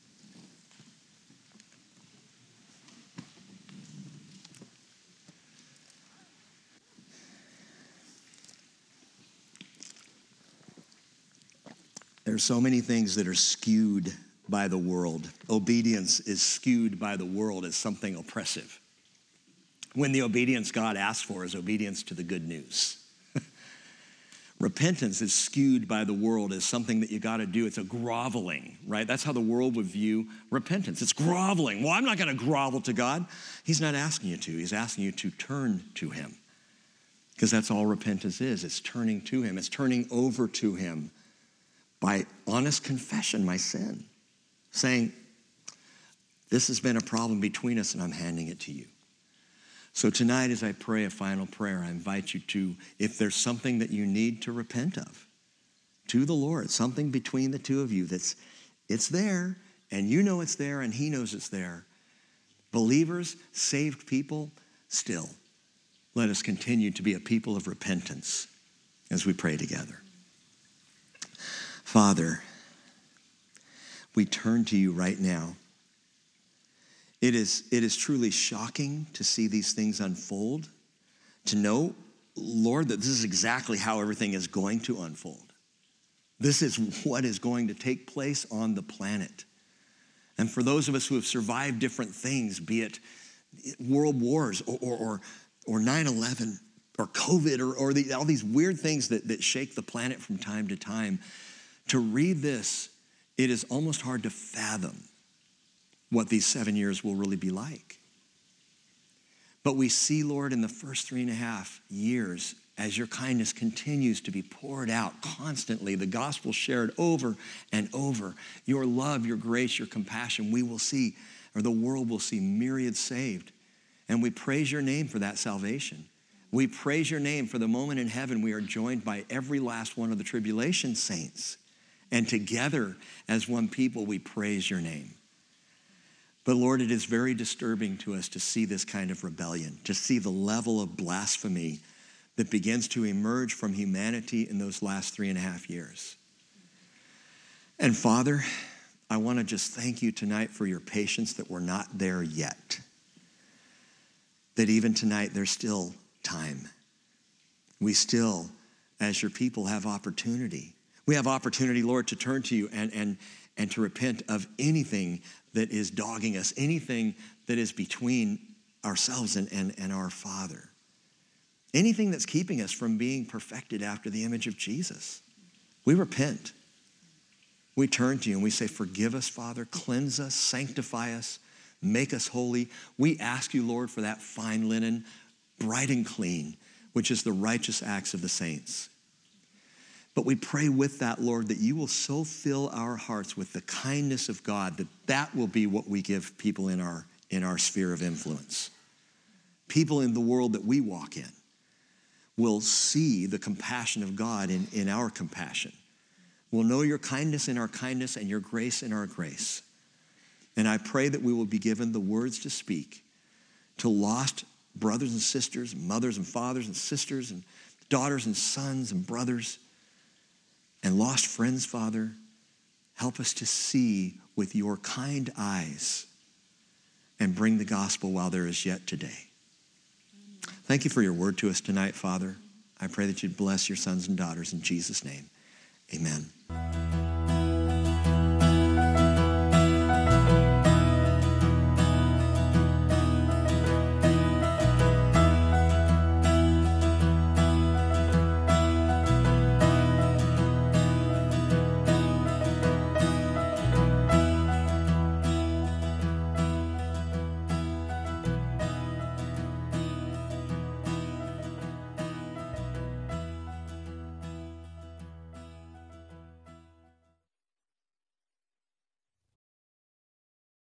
There are so many things that are skewed by the world. Obedience is skewed by the world as something oppressive, when the obedience God asks for is obedience to the good news. Repentance is skewed by the world as something that you got to do. It's a groveling, right? That's how the world would view repentance. It's groveling. Well, I'm not going to grovel to God. He's not asking you to. He's asking you to turn to him, because that's all repentance is. It's turning to him. It's turning over to him by honest confession, my sin, saying, this has been a problem between us and I'm handing it to you. So tonight, as I pray a final prayer, I invite you to, if there's something that you need to repent of, to the Lord, something between the two of you that's, it's there, and you know it's there, and he knows it's there. Believers, saved people, still, let us continue to be a people of repentance as we pray together. Father, we turn to you right now. It is, it is truly shocking to see these things unfold, to know, Lord, that this is exactly how everything is going to unfold. This is what is going to take place on the planet. And for those of us who have survived different things, be it world wars or, or, or, or nine eleven or COVID or, or the, all these weird things that, that shake the planet from time to time, to read this, it is almost hard to fathom what these seven years will really be like. But we see, Lord, in the first three and a half years, as your kindness continues to be poured out constantly, the gospel shared over and over, your love, your grace, your compassion, we will see, or the world will see myriads saved. And we praise your name for that salvation. We praise your name for the moment in heaven we are joined by every last one of the tribulation saints. And together as one people, we praise your name. But Lord, it is very disturbing to us to see this kind of rebellion, to see the level of blasphemy that begins to emerge from humanity in those last three and a half years. And Father, I want to just thank you tonight for your patience that we're not there yet. That even tonight there's still time. We still, as your people, have opportunity. We have opportunity, Lord, to turn to you and, and, and to repent of anything that is dogging us, anything that is between ourselves and, and, and our Father. Anything that's keeping us from being perfected after the image of Jesus. We repent. We turn to you and we say, forgive us, Father, cleanse us, sanctify us, make us holy. We ask you, Lord, for that fine linen, bright and clean, which is the righteous acts of the saints. But we pray with that, Lord, that you will so fill our hearts with the kindness of God that that will be what we give people in our, in our sphere of influence. People in the world that we walk in will see the compassion of God in, in our compassion. Will know your kindness in our kindness and your grace in our grace. And I pray that we will be given the words to speak to lost brothers and sisters, mothers and fathers and sisters and daughters and sons and brothers, and lost friends, Father. Help us to see with your kind eyes and bring the gospel while there is yet today. Thank you for your word to us tonight, Father. I pray that you'd bless your sons and daughters in Jesus' name. Amen.